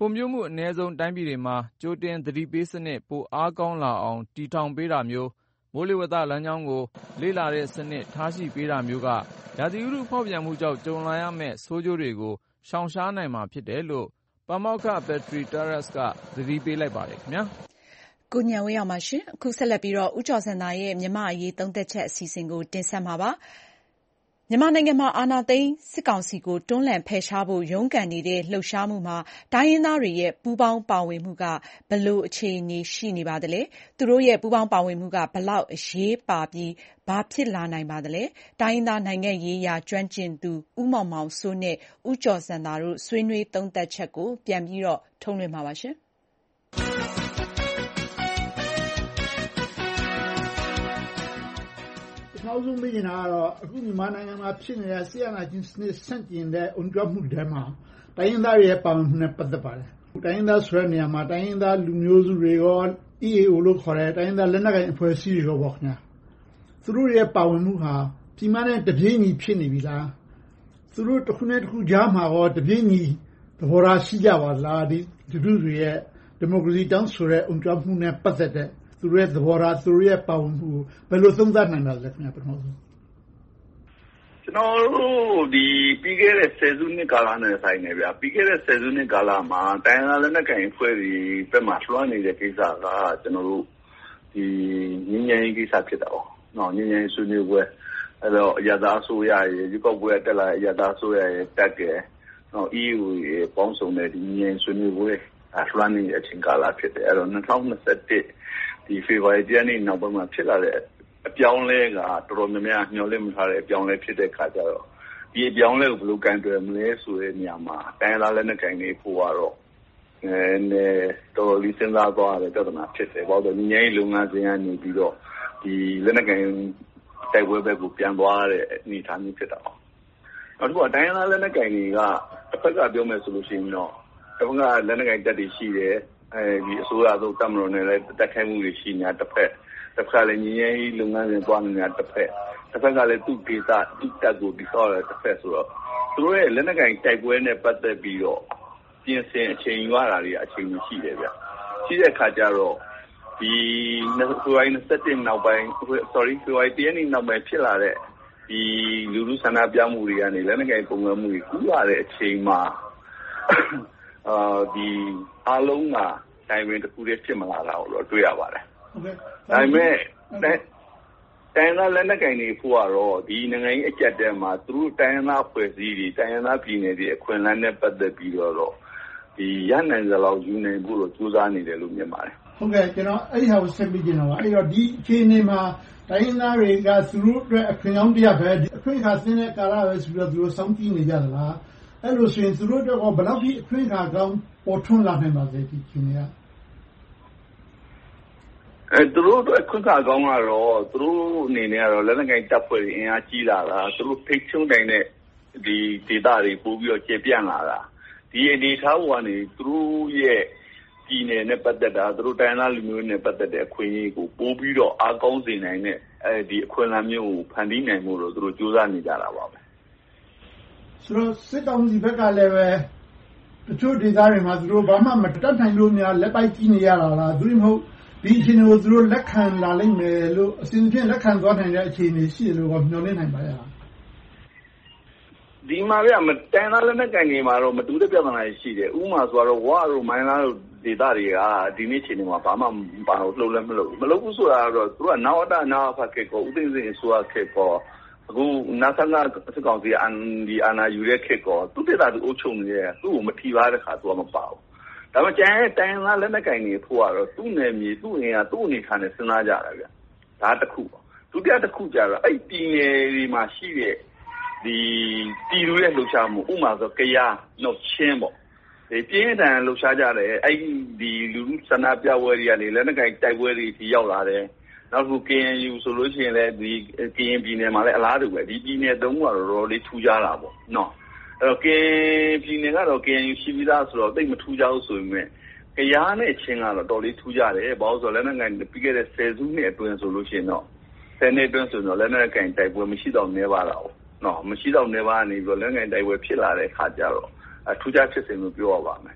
ဖွံ့ဖြိုးမှုအနည်းဆုံးတိုင်းပြည်တွေမှာကြိုတင်သတိပေးစနစ်ပိုအားကောင်းလာအောင်တည်ထောင်ပေးတာမျိုးမိုးလေဝသလမ်းကြောင်းကိုလေ့လာတဲ့စနစ်ထားရှိပေးတာမျိုးကရာသီဥတုဖောက်ပြန်မှုကြောင့်ကြုံလာရမယ့်ဆိုးကျိုးတွေကိုရှောင်ရှားနိုင်မှာဖြစ်တယ်လို့ပါမောက္ခ Patrick Terrace ကသတိပေးလိုက်ပါတယ်ခင်ဗျာကိုဉာဏ်ဝင်းအောင်ပါရှင်အခုဆက်လက်ပြီးတော့ဦးကျော်စံသာရဲ့မြန်မာအရေးသုံးသက်ချက်အစီအစဉ်ကိုတင်ဆက်မှာပါမြန်မာနိုင်ငံမှာအာဏာသိမ်းစစ်ကောင်စီကိုတွန်းလှန်ဖယ်ရှားဖို့ရုန်းကန်နေတဲ့လှုပ်ရှားမှုမှာတိုင်းရင်းသားတွေရဲ့ပူးပေါင်းပါဝင်မှုကဘယ်လိုအခြေအနေရှိနေပါသလဲ။သူတို့ရဲ့ပူးပေါင်းပါဝင်မှုကဘယ်လောက်အရေးပါပြီးဘာဖြစ်လာနိုင်ပါသလဲ။တိုင်းရင်းသားနိုင်ငံရေးရာကျွမ်းကျင်သူဦးမောင်မောင်စိုးနဲ့ဦးကျော်စံသာတို့ဆွေးနွေးသုံးသပ်ချက်ကိုပြန်ပြီးတော့ထုတ်လွှင့်မှာပါရှင်။နောက်ဆုံးမေးချင်တာကတော့အခုမြန်မာနိုင်ငံမှာဖြစ်နေတဲ့ဆီယနာချင်းစနစ်ဆန့်ကျင်တဲ့အုံကြွမှုတွေမှာတိုင်းရင်းသားတွေရဲ့ပါဝင်မှုနဲ့ပတ်သက်ပါတယ်။တိုင်းရင်းသားဆိုတဲ့နေရာမှာတိုင်းရင်းသားလူမျိုးစုတွေရော E A O လို့ခေါ်တဲ့တိုင်းရင်းသားလက်နက်ကိုင်အဖွဲ့အစည်းတွေရောပေါ့ခင်ဗျာ။သူတို့ရဲ့ပါဝင်မှုဟာပြည်မနဲ့တပြေးညီဖြစ်နေပြီလား။သူတို့တစ်ခုနဲ့တစ်ခုကြားမှာရောတပြေးညီသဘောထားရှိကြပါလားဒီလူထုတွေရဲ့ဒီမိုကရေစီတောင်းဆိုတဲ့အုံကြွမှုနဲ့ပတ်သက်တဲ့သူတို့ရဲ့သဘောထားသူတို့ရဲ့ပါဝင်မှုဘယ်လိုသုံးသပ်နိုင်ပါလဲခင်ဗျာပထမဆုံးကျွန်တော်တို့ဒီပြီးခဲ့တဲ့ဆယ်စုနှစ်ကာလနဲ့ဆိုင်နေဗျာပြီးခဲ့တဲ့ဆယ်စုနှစ်ကာလမှာတိုင်းရင်းသားလက်နက်ကိုင်အဖွဲ့တွေဘက်မှာလွှမ်းနေတဲ့ကိစ္စကကျွန်တော်တို့ဒီငင်းငယ်ရေးကိစ္စဖြစ်တာပေါ့နော်ငင်းငယ်ရေးဆွေးနွေးပွဲအဲ့တော့အရသာအစိုးရရဲ့ဒီကောက်ပွဲတက်လာအရသာအစိုးရရဲ့တက်ကဲနော် E U ရဲ့ပေါင်းစုံတဲ့ဒီငင်းဆွေးနွေးပွဲအလွှမ်းနေတဲ့အချိန်ကာလဖြစ်တယ်အဲ့တော့၂၀၂၁ဒီဖေဖော်ဝါရီလနေ့နောက်ပိုင်းမှာဖြစ်လာတဲ့အပြောင်းလဲကတော်တော်များများညှော်လင့်မထားတဲ့အပြောင်းလဲဖြစ်တဲ့ခါကျတော့ဒီအပြောင်းလဲကိုဘယ်လိုကန်တွယ်မလဲဆိုတဲ့နေရာမှာတိုင်းလာလက်နက်ကိုင်တွေပို့ရတော့အဲနဲ့တော်တော်လေးစဉ်းစားသွားတဲ့ပြဿနာဖြစ်တယ်။ဘာလို့လဲငြိမ်းလုံငန်းစဉ်ကနေပြီးတော့ဒီလက်နက်ကိုင်တိုက်ပွဲဘက်ကိုပြန်သွားတဲ့အနေအထားမျိုးဖြစ်တာပေါ့။နောက်တစ်ခုကတိုင်းလာလက်နက်ကိုင်တွေကတစ်ဖက်ကပြောမယ်ဆိုလို့ရှိရင်တော့တစ်ဖက်ကလက်နက်ကိုင်တပ်တွေရှိတယ်အဲဒီအစိုးရတို့တမလို့နဲ့လည်းတက်ခိုင်းမှုတွေရှိနေတာတစ်ဖက်တစ်ခါလည်းညီညီလုပ်ငန်းတွေတွားနေတာတစ်ဖက်တစ်ဖက်ကလည်းသူ့ဒေသသူ့တပ်ကိုပြီးတော့တစ်ဖက်ဆိုတော့သူတို့ရဲ့လက်နက်ကင်တိုက်ပွဲနဲ့ပတ်သက်ပြီးတော့ပြင်ဆင်အချိန်ယူရတာတွေအချိန်ရှိတယ်ဗျရှိတဲ့ခါကျတော့ဒီဖေဖော်ဝါရီ၂၁နောက်ပိုင်း sorry ဖေဖော်ဝါရီ၁ရက်နေ့နောက်ပိုင်းဖြစ်လာတဲ့ဒီလူလူဆန္ဒပြမှုတွေကနေလက်နက်ကင်ပုံစံမှုတွေကူးလာတဲ့အချိန်မှာအာဒီအားလုံးကတိုင်းဝင်တစ်ခုတည်းဖြစ်မလာတာကိုတော့တွေ့ရပါတယ်ဟုတ်ကဲ့ဒါပေမဲ့တိုင်းသားလက်နက်ကင်တွေဖို့ကတော့ဒီနိုင်ငံရေးအကြက်တဲမှာသူတို့တိုင်းသားဖွဲ့စည်းတွေတိုင်းသားပြည်နယ်တွေအခွင့်အလမ်းနဲ့ပတ်သက်ပြီးတော့ဒီရနိုင်သလောက်ယူနိုင်ဖို့တော့ကြိုးစားနေတယ်လို့မြင်ပါတယ်ဟုတ်ကဲ့ကျွန်တော်အဲ့ဒီဟာကိုဆက်ပြီးကျင်တော့အဲ့တော့ဒီအခြေအနေမှာတိုင်းသားတွေကသူတို့အတွက်အခွင့်အရေးတရားပဲအခွင့်အခါသင်တဲ့ကာလပဲဆိုပြီးတော့သူတို့စောင့်ကြည့်နေကြသလားအဲ့လိုဆိုရင်သူတို့တော့ဘယ်လောက်ထိအခွင့်အခါကောင်းပေါ်ထွန်းလာနိုင်ပါလဲဒီအခြေအနေကအဲသူတို့အခွင့်အခါကောင်းကတော့သူတို့အနေနဲ့ကတော့လက်နက်ကိုင်တပ်ဖွဲ့တွေအင်အားကြီးလာတာသူတို့ထိတ်ချုံနိုင်တဲ့ဒီဒေသတွေပို့ပြီးတော့ကျေပြန့်လာတာဒီအနေထားကနေသူတို့ရဲ့ပြည်နယ်နဲ့ပတ်သက်တာသူတို့တိုင်းသားလူမျိုးနဲ့ပတ်သက်တဲ့အခွင့်အရေးကိုပို့ပြီးတော့အားကောင်းစေနိုင်တဲ့အဲဒီအခွင့်အလမ်းမျိုးကိုဖန်တီးနိုင်မှုလို့သူတို့ကြိုးစားနေကြတာပါပဲဆိုတော့စစ်ကောင်စီဘက်ကလည်းပဲတချို့ဒေသတွေမှာသူတို့ဘာမှမတတ်နိုင်လို့များလက်ပိုက်ကြည့်နေရတာလားသူတို့မဟုတ်ဒီအခြေအနေကိုသူတို့လက်ခံလာလိမ့်မယ်လို့အစဉ်အဖြစ်လက်ခံသွားနိုင်တဲ့အခြေအနေရှိတယ်လို့မျှော်လင့်နိုင်ပါရဲ့လားဒီမှာဗျမတန်လာလက်နဲ့ကန်နေမှာတော့မတူတဲ့ပြဿနာရှိတယ်ဥမာဆိုတော့ဝါရိုမိုင်းလာတို့ဒေသတွေကဒီနေ့ချိန်မှာဘာမှဘာလို့လှုပ်လဲမလို့မလုပ်ဘူးဆိုတာတော့သူကနောက်အတနောက်အဖက်ခေကောဥသိစိန်ဆိုရခေကောအခုနာဆန်ကစကောင်စီအန်ဒီအနာယူရဲခေကောသူတေတာသူအုပ်ချုပ်နေတယ်သူ့ကိုမထီပါတဲ့ခါသူကမပါဘူးဒါမှကျန်တဲ့တိုင်းသားလက်နက်ကင်တွေဖို့ကတော့သူ့နယ်မြေသူ့အင်အားသူ့အနေထားနဲ့စဉ်းစားကြတာဗျဒါတစ်ခုပေါ့ဒုတိယတစ်ခုကျတော့အဲ့ပြည်နယ်တွေမှာရှိတဲ့ဒီပြည်သူရဲ့လှုပ်ရှားမှုဥမာဆိုကရားနောက်ချင်းပေါ့ဒီပြင်းထန်လှုပ်ရှားကြတယ်အဲ့ဒီလူလူဆန္ဒပြပွဲတွေကနေလက်နက်ကင်တိုက်ပွဲတွေဒီရောက်လာတယ်နောက်ခု K N U ဆိုလို့ရှိရင်လည်းဒီ K N ပြည်နယ်မှာလည်းအလားတူပဲဒီပြည်နယ်သုံးခုကတော့တော်တော်လေးထူးခြားတာပေါ့နော်အဲ့တော့ K N ပြည်နယ်ကတော့ K N U ရှိပြီးသားဆိုတော့တိတ်မထူးခြားဘူးဆိုပေမဲ့ကရားနဲ့ချင်းကတော့တော်လေးထူးခြားတယ်ဘာလို့ဆိုတော့လက်နက်ကင်ပြီးခဲ့တဲ့ဆယ်စုနှစ်အတွင်းဆိုလို့ရှိရင်တော့ဆယ်နှစ်အတွင်းဆိုတော့လက်နက်ကင်တိုက်ပွဲမရှိတော့နေပါတော့နော်မရှိတော့နေပါနေပြီးတော့လက်ငယ်တိုက်ပွဲဖြစ်လာတဲ့ခါကျတော့ထူးခြားဖြစ်စဉ်လို့ပြောရပါမယ်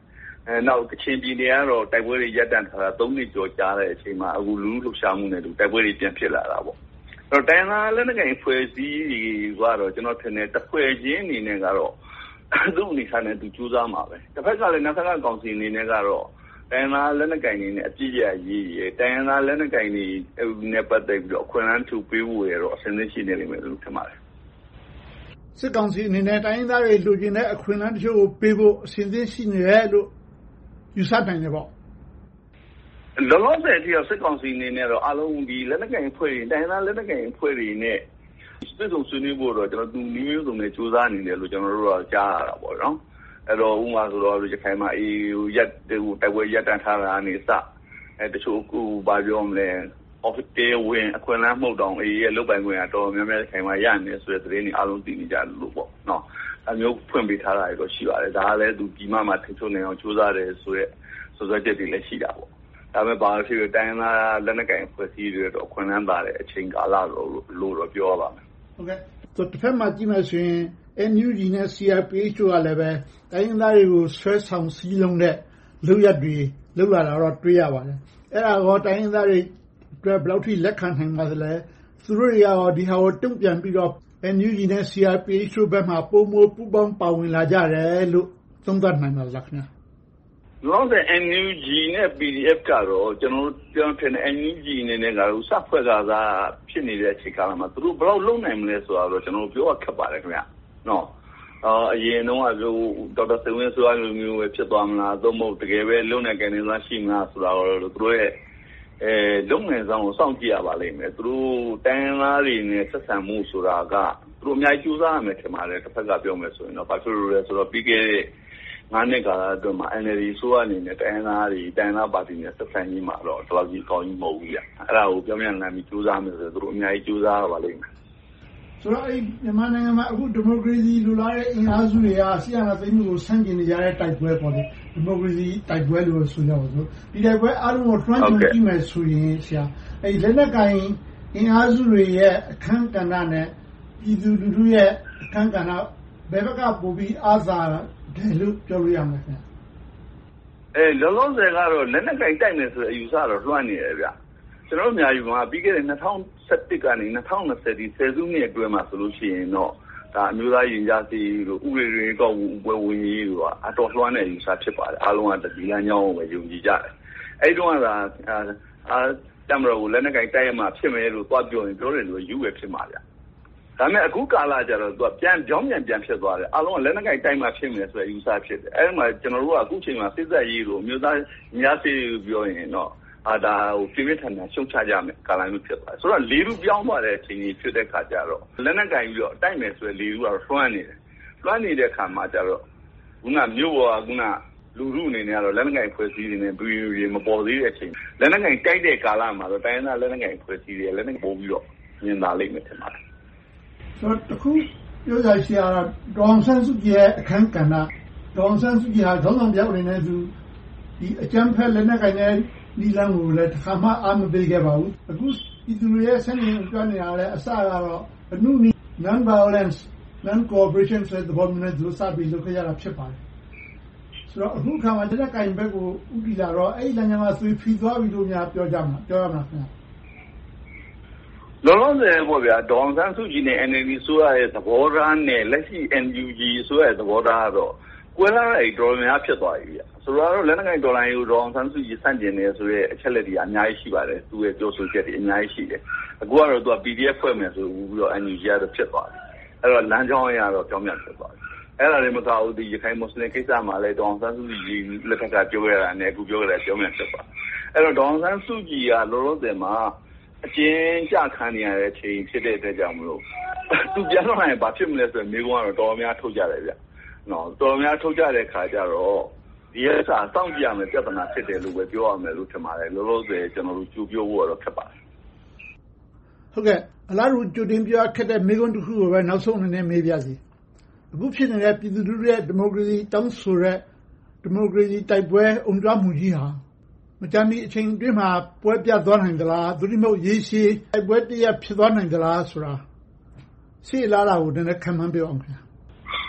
အဲနောက်ကချင်ပြည်နယ်ကတော့တိုက်ပွဲတွေရပ်တန့်ထားတာသုံးနှစ်ကျော်ကြာတဲ့အချိန်မှာအခုလူလူလှုပ်ရှားမှုနဲ့တူတိုက်ပွဲတွေပြန်ဖြစ်လာတာပေါ့အဲ့တော့တိုင်းသားလက်နက်ကိုင်ဖွဲ့စည်းတွေကတော့ကျွန်တော်ထင်တယ်တစ်ဖွဲ့ချင်းအနေနဲ့ကတော့သူ့အနေနဲ့သူကြိုးစားမှာပဲတစ်ဖက်ကလည်းနောက်ထပ်ကောင်စီအနေနဲ့ကတော့တိုင်းသားလက်နက်ကိုင်တွေနဲ့အပြည့်အဝရေးရတိုင်းသားလက်နက်ကိုင်တွေနဲ့ပတ်သက်ပြီးတော့အခွင့်အလမ်းထုတ်ပေးဖို့ရတော့အစင်းရှိနေလိမ့်မယ်လို့ထင်ပါတယ်စစ်ကောင်စီအနေနဲ့တိုင်းသားတွေလူကျင်တဲ့အခွင့်အလမ်းတချို့ကိုပေးဖို့အစင်းရှိနေတယ်လို့ယူဆနိုင်တယ်ပေါ့လောလောဆယ်ဒီစစ်ကောင်စီအနေနဲ့တော့အလုံးဒီလက်နက်ကိုင်ဖွဲ့တွေတိုင်းသားလက်နက်ကိုင်ဖွဲ့တွေနဲ့ပြည်သူ့ဆွေးနွေးဖို့တော့ကျွန်တော်သူနည်းမျိုးစုံနဲ့စူးစမ်းနေတယ်လို့ကျွန်တော်တို့ကကြားရတာပေါ့နော်အဲ့တော့ဥမာဆိုတော့ဒီခိုင်မှာအေးရက်တူတိုက်ပွဲရပ်တန့်ထားတာအနေစအဲတချို့ကူဘာပြောမလဲ office ဝင်အခွင့်အလမ်းမှုတ်တောင်အေးရဲ့လုတ်ပိုင်ခွင့်အတော်များများခိုင်မှာရနေဆိုတဲ့သတင်းတွေအလုံးသိနေကြလို့ပေါ့နော်အမျိုးဖွင့်ပေးထားတာတော့ရှိပါတယ်ဒါကလည်းသူဒီမှမှထိချုံနေအောင်စူးစမ်းတယ်ဆိုရက်ဆိုတဲ့ချက်တွေလည်းရှိတာပေါ့ဒါပေမဲ့ဘာလို့ဖြစ်လို့တိုင်းလာလက်နက်ကင်ဖွဲ့စည်းတွေတော့ခွင့်လန်းပါတဲ့အချိန်ကာလလို့လို့တော့ပြောရပါမယ်ဟုတ်ကဲ့ဆိုတစ်ဖက်မှာကြည့်မှဆိုရင် N U G နဲ့ C R P H တို့ကလည်းပဲတိုင်းရင်းသားတွေကိုဆွဲဆောင်စည်းလုံးတဲ့လုပ်ရက်တွေလုပ်လာတာတော့တွေ့ရပါတယ်အဲ့ဒါကောတိုင်းရင်းသားတွေအတွက်ဘယ်လောက်ထိလက်ခံနိုင်ပါသလဲသူတို့တွေရောဒီဟာကိုတုံ့ပြန်ပြီးတော့ N U G နဲ့ C R P H တို့ဘက်မှာပုံမပူပေါင်းပါဝင်လာကြတယ်လို့သုံးသပ်နိုင်ပါလားခင်ဗျာလောဆယ် N U G နဲ့ P D F ကတော့ကျွန်တော်ပြောထင်တယ် N U G အနေနဲ့ကတော့စဖွဲ့ကစားဖြစ်နေတဲ့အချိန်ကာလမှာသူတို့ဘယ်လောက်လုံနိုင်မလဲဆိုတော့ကျွန်တော်ပြောရခက်ပါတယ်ခင်ဗျာနော်အာအရင်တော့ကဒေါက်တာစေဝင်းဆိုရလိုမျိုးပဲဖြစ်သွားမလားသို့မဟုတ်တကယ်ပဲလုံနိုင်ကနေသားရှိမလားဆိုတာတော့သူတို့ရဲ့အဲလုံနိုင်ဆောင်ကိုစောင့်ကြည့်ရပါလိမ့်မယ်သူတို့တိုင်းသားတွေနဲ့ဆက်ဆံမှုဆိုတာကသူတို့အများကြီးကြိုးစားရမယ်ထင်ပါတယ်တစ်ဖက်ကပြောမယ်ဆိုရင်တော့ဘာဖြစ်လို့လဲဆိုတော့ပြီးခဲ့တဲ့ငါးနှစ်ကာလအတွင်းမှာ N L D ဆိုအနေနဲ့တိုင်းသားတွေတိုင်းသားပါတီနဲ့ဆက်ဆံရေးမှာတော့တော်တော်ကြီးကောင်းကြီးမဟုတ်ဘူးဗျအဲ့ဒါကိုပြောင်းပြန်လာပြီးကြိုးစားမယ်ဆိုတော့သူတို့အများကြီးကြိုးစားရပါလိမ့်မယ်ဆိုတော့အဲ့မြန်မာနိုင်ငံမှာအခုဒီမိုကရေစီလူလာတဲ့အင်အားစုတွေကဆီယနာသိမ်းမှုကိုဆန့်ကျင်နေကြတဲ့တိုက်ပွဲပေါ့လေဒီမိုကရေစီတိုက်ပွဲလို့ဆိုကြပါစို့ဒီတိုက်ပွဲအားလုံးကိုတွန်းချွန်ကြည့်မယ်ဆိုရင်ဆရာအဲ့လက်နက်ကိုင်အင်အားစုတွေရဲ့အခန်းကဏ္ဍနဲ့ပြည်သူလူထုရဲ့အခန်းကဏ္ဍဘယ်ဘက်ကပိုပြီးအားသာတယ်လို့ပြောလို့ရမှာခင်ဗျအဲလောလောဆယ်ကတော့လက်နက်ကိုင်တိုက်မယ်ဆိုတဲ့အယူဆတော့လွှမ်းနေတယ်ဗျကျွန်တော်အများကြီးမှာပြီးခဲ့တဲ့၂၀၁၁ကနေ၂၀၂၀ဒီဆယ်စုနှစ်အတွင်းမှာဆိုလို့ရှိရင်တော့ဒါအမျိုးသားရင်ကြားစီတို့ဥပဒေတွေကောက်ဝယ်ဝင်ရေးတို့ကအတော်လွှမ်းတဲ့ယူဆဖြစ်ပါတယ်အားလုံးကဒီလမ်းကြောင်းကိုပဲယုံကြည်ကြတယ်အဲ့ဒီတော့ကအာတမတော်ကိုလက်နက်ကိုင်တိုက်ရမှာဖြစ်မယ်လို့သွားပြောရင်ပြောတယ်လို့ယူပဲဖြစ်မှာဗျဒါပေမဲ့အခုကာလကျတော့သူကပြန်ကြောင်းပြန်ပြန်ဖြစ်သွားတယ်အားလုံးကလက်နက်ကိုင်တိုက်မှဖြစ်မယ်ဆိုတဲ့ယူဆဖြစ်တယ်အဲ့ဒီမှာကျွန်တော်တို့ကအခုချိန်မှာစစ်သက်ရေးလို့မျိုးသားများစီပြောရင်တော့အာဒါကိုပြင်းပြထန်ထန်ရှုံချကြမယ်ကာလမျိုးဖြစ်သွားတယ်ဆိုတော့လေလူပြောင်းသွားတဲ့အချိန်ကြီးဖြစ်တဲ့ခါကျတော့လက်နက်ကင်ပြီးတော့တိုက်မယ်ဆိုတဲ့လေလူကတော့လွှမ်းနေတယ်လွှမ်းနေတဲ့ခါမှာကျတော့ခုနမျိုးပေါ်ကခုနလူလူအနေနဲ့ကတော့လက်နက်ကင်ဖွဲ့စည်းနေပြီးပြီးမပေါ်သေးတဲ့အချိန်လက်နက်ကင်တိုက်တဲ့ကာလမှာတော့တိုင်းသားလက်နက်ကင်ဖွဲ့စည်းတွေလက်နက်ပို့ပြီးတော့မြင်သာလိမ့်မယ်ထင်ပါတယ်ဆိုတော့တခုပြောရစီရတော့ဒေါန်ဆန်းစုကြည်ရဲ့အခန်းကဏ္ဍဒေါန်ဆန်းစုကြည်ဟာခေါင်းဆောင်ပြောင်းနေတဲ့သူဒီအကြမ်းဖက်လက်နက်ကင်တဲ့ဒီလမ်းကိုလည်းတစ်ခါမှအားမပေးခဲ့ပါဘူးအခုဒီသူရဲ့ဆန်းရင်ပြောနေရတဲ့အစကတော့အနုနီ non violence non cooperation ဆိုတဲ့ဘောမျိုးနဲ့သူစပြီးလုပ်ခဲ့ရတာဖြစ်ပါတယ်ဆိုတော့အခုခါမှာလက်နက်ကင်ဘက်ကိုဥတီလာတော့အဲ့ဒီလမ်းကြောင်းကသွေးဖီသွားပြီလို့များပြောကြမှာပြောရမှာခင်ဗျလောလောဆယ်ပေါ့ဗျာဒေါန်ဆန်းစုကြည်နဲ့ N L D ဆိုရတဲ့သဘောထားနဲ့လက်ရှိ N U G ဆိုရတဲ့သဘောထားတော့ကွဲလာတဲ့ဒေါ်များဖြစ်သွားပြီဗျာဆိုတော့လက်နက်ကိုင်ဒေါ်လာယူဒေါန်ဆန်းစုကြည်စန့်ကျင်နေဆိုတဲ့အချက်လက်တွေအများကြီးရှိပါတယ်သူရဲ့ပြောဆိုချက်တွေအများကြီးရှိတယ်အခုကတော့သူက P D F ဖွဲ့မယ်ဆိုပြီးတော့ N U G ကတော့ဖြစ်သွားပြီအဲ့တော့လမ်းကြောင်းအရတော့ပြောင်းပြန်ဖြစ်သွားပြီအဲ့ဒါလည်းမကဘူးဒီရခိုင်မွတ်စလင်ကိစ္စမှာလည်းဒေါန်ဆန်းစုကြည်လက်ထက်ကပြောရတာနဲ့အခုပြောရတာပြောင်းပြန်ဖြစ်သွားအဲ့တော့ဒေါန်ဆန်းစုကြည်ကလောလောဆယ်မှာအကျဉ်းချခံနေရတဲ့အချိန်ဖြစ်တဲ့အတွက်ကြောင့်မလို့သူပြန်တော့ရင်ဘာဖြစ်မလဲဆိုရင်မိကုန်းကတော့တော်များထုတ်ကြတယ်ဗျနော်တော်များထုတ်ကြတဲ့ခါကျတော့ဒီရစာစောင့်ကြည့်ရမယ်ပြဿနာဖြစ်တယ်လို့ပဲပြောရမယ်လို့ထင်ပါတယ်လောလောဆယ်ကျွန်တော်တို့ကြိုးပြောဖို့တော့ဖြစ်ပါတယ်ဟုတ်ကဲ့အလားတူကြိုတင်ပြောခက်တဲ့မိကုန်းတစ်ခုကိုပဲနောက်ဆုံးအနေနဲ့မေးပြစီအခုဖြစ်နေတဲ့ပြည်သူလူထုရဲ့ဒီမိုကရေစီတောင်းဆိုတဲ့ဒီမိုကရေစီတိုက်ပွဲအုံကြွမှုကြီးဟာမကြမ်းမီအချိန်တွင်းမှာပွဲပြတ်သွားနိုင်သလားသူတိမဟုတ်ရေးရှိတိုက်ပွဲတရဖြစ်သွားနိုင်သလားဆိုတာရှေ့လာတာကိုနည်းနည်းခံမှန်းပြောအောင်ခင်ဗျာ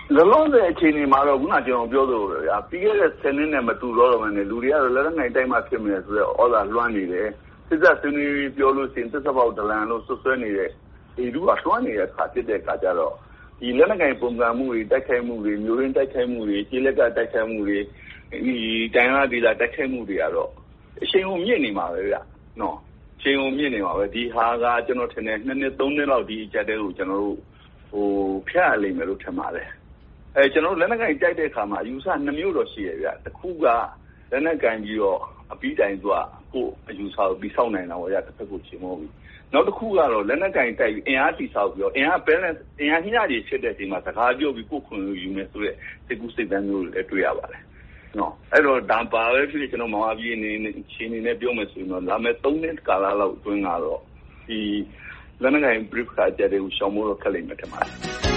လောလောဆယ်အခြေအနေမှာတော့ခုနကျွန်တော်ပြောသလိုပဲဗျာပြီးခဲ့တဲ့ဆယ်နှစ်နဲ့မတူတော့တော့မှလည်းလူတွေကတော့လက်လက်နိုင်တိုင်းမှဖြစ်နေတယ်ဆိုတော့ဩဇာလွှမ်းနေတယ်စစ်တပ်ဆွေးနွေးပြောလို့ရှိရင်သစ္စာပေါက်ဒလန်လို့ဆွဆွဲနေတဲ့ဒီလူကလွှမ်းနေတဲ့အခါဖြစ်တဲ့အခါကျတော့ဒီလက်လက်နိုင်ပုံစံမှုတွေတိုက်ခိုက်မှုတွေမျိုးရင်းတိုက်ခိုက်မှုတွေခြေလက်ကတိုက်ခိုက်မှုတွေဒီတိုင်းလာဒီလာတိုက်ခိုက်မှုတွေကတော့အချိန်ကိုမြင့်နေမှာပဲဗျာနော်အချိန်ကိုမြင့်နေမှာပဲဒီဟာကကျွန်တော်ထင်တယ်နှစ်နှစ်သုံးနှစ်လောက်ဒီအကြက်တဲကိုကျွန်တော်တို့ဟိုဖျက်ရလိမ့်မယ်လို့ထင်ပါတယ်အဲကျွန်တော်လက်နက်ကင်ကြိုက်တဲ့အခါမှာအယူဆနှစ်မျိုးတော့ရှိရဗျတစ်ခုကလက်နက်ကင်ပြီးတော့အပြီးတိုင်ဆိုတာကိုအယူဆကိုပြီးဆောက်နိုင်တာပေါ့ဗျတစ်ဖက်ကိုချိန်မောပြီးနောက်တစ်ခုကတော့လက်နက်ကင်တိုက်အင်အားတိဆောက်ပြီးတော့အင်အား balance အင်အားညှညဖြစ်တဲ့အချိန်မှာစကားပြောပြီးကိုယ်ခွင့်ယူမယ်ဆိုတဲ့စိတ်ကူးစိတ်သန်းမျိုးတွေလည်းတွေ့ရပါတယ်နော်အဲ့တော့ဒါပါပဲဖြစ်ဖြစ်ကျွန်တော်မောင်အပြည့်အနေနဲ့ချင်းနေနဲ့ပြောမယ်ဆိုရင်တော့လာမယ့်သုံးနှစ်ကာလလောက်အတွင်းကတော့ဒီလက်နက်ကင် brief ကကြတဲ့ကိုရှောင်မိုးတော့ခက်လိမ့်မယ်ထင်ပါတယ်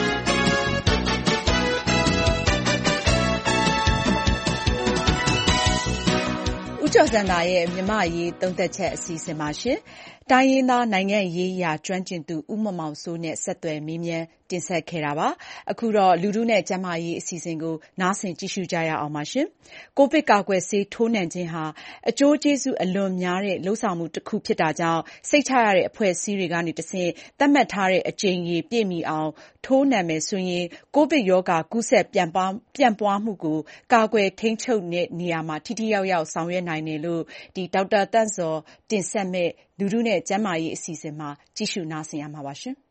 ဦးကျော်စံသာရဲ့မြမရေးသုံးသက်ချက်အစီအစဉ်ပါရှင်။တိုင်းရင်းသားနိုင်ငံရေးရာကျွမ်းကျင်သူဦးမောင်မောင်စိုးနဲ့ဆက်သွယ်မေးမြန်းတင်ဆက်ခဲ့တာပါ။အခုတော့လူထုနဲ့ကျန်းမာရေးအစီအစဉ်ကိုနားဆင်ကြည့်ရှုကြရအောင်ပါရှင်။ကိုဗစ်ကာကွယ်ဆေးထိုးနှံခြင်းဟာအကျိုးကျေးဇူးအလွန်များတဲ့လုပ်ဆောင်မှုတစ်ခုဖြစ်တာကြောင့်စိတ်ချရတဲ့အဖွဲ့အစည်းတွေကနေတဆင့်သတ်မှတ်ထားတဲ့အကြိမ်ရေပြည့်မီအောင်ထိုးနှံမယ်ဆိုရင်ကိုဗစ်ရောဂါကူးစက်ပြန့်ပွားပြန့်ပွားမှုကိုကာကွယ်ထိန်းချုပ်တဲ့နေရာမှာထိထိရောက်ရောက်ဆောင်ရွက်နိုင်တယ်လို့ဒီဒေါက်တာတန့်စောတင်ဆက်မဲ့လူထုနဲ့ကျန်းမာရေးအစီအစဉ်မှာကြည့်ရှုနားဆင်ရမှာပါရှင်။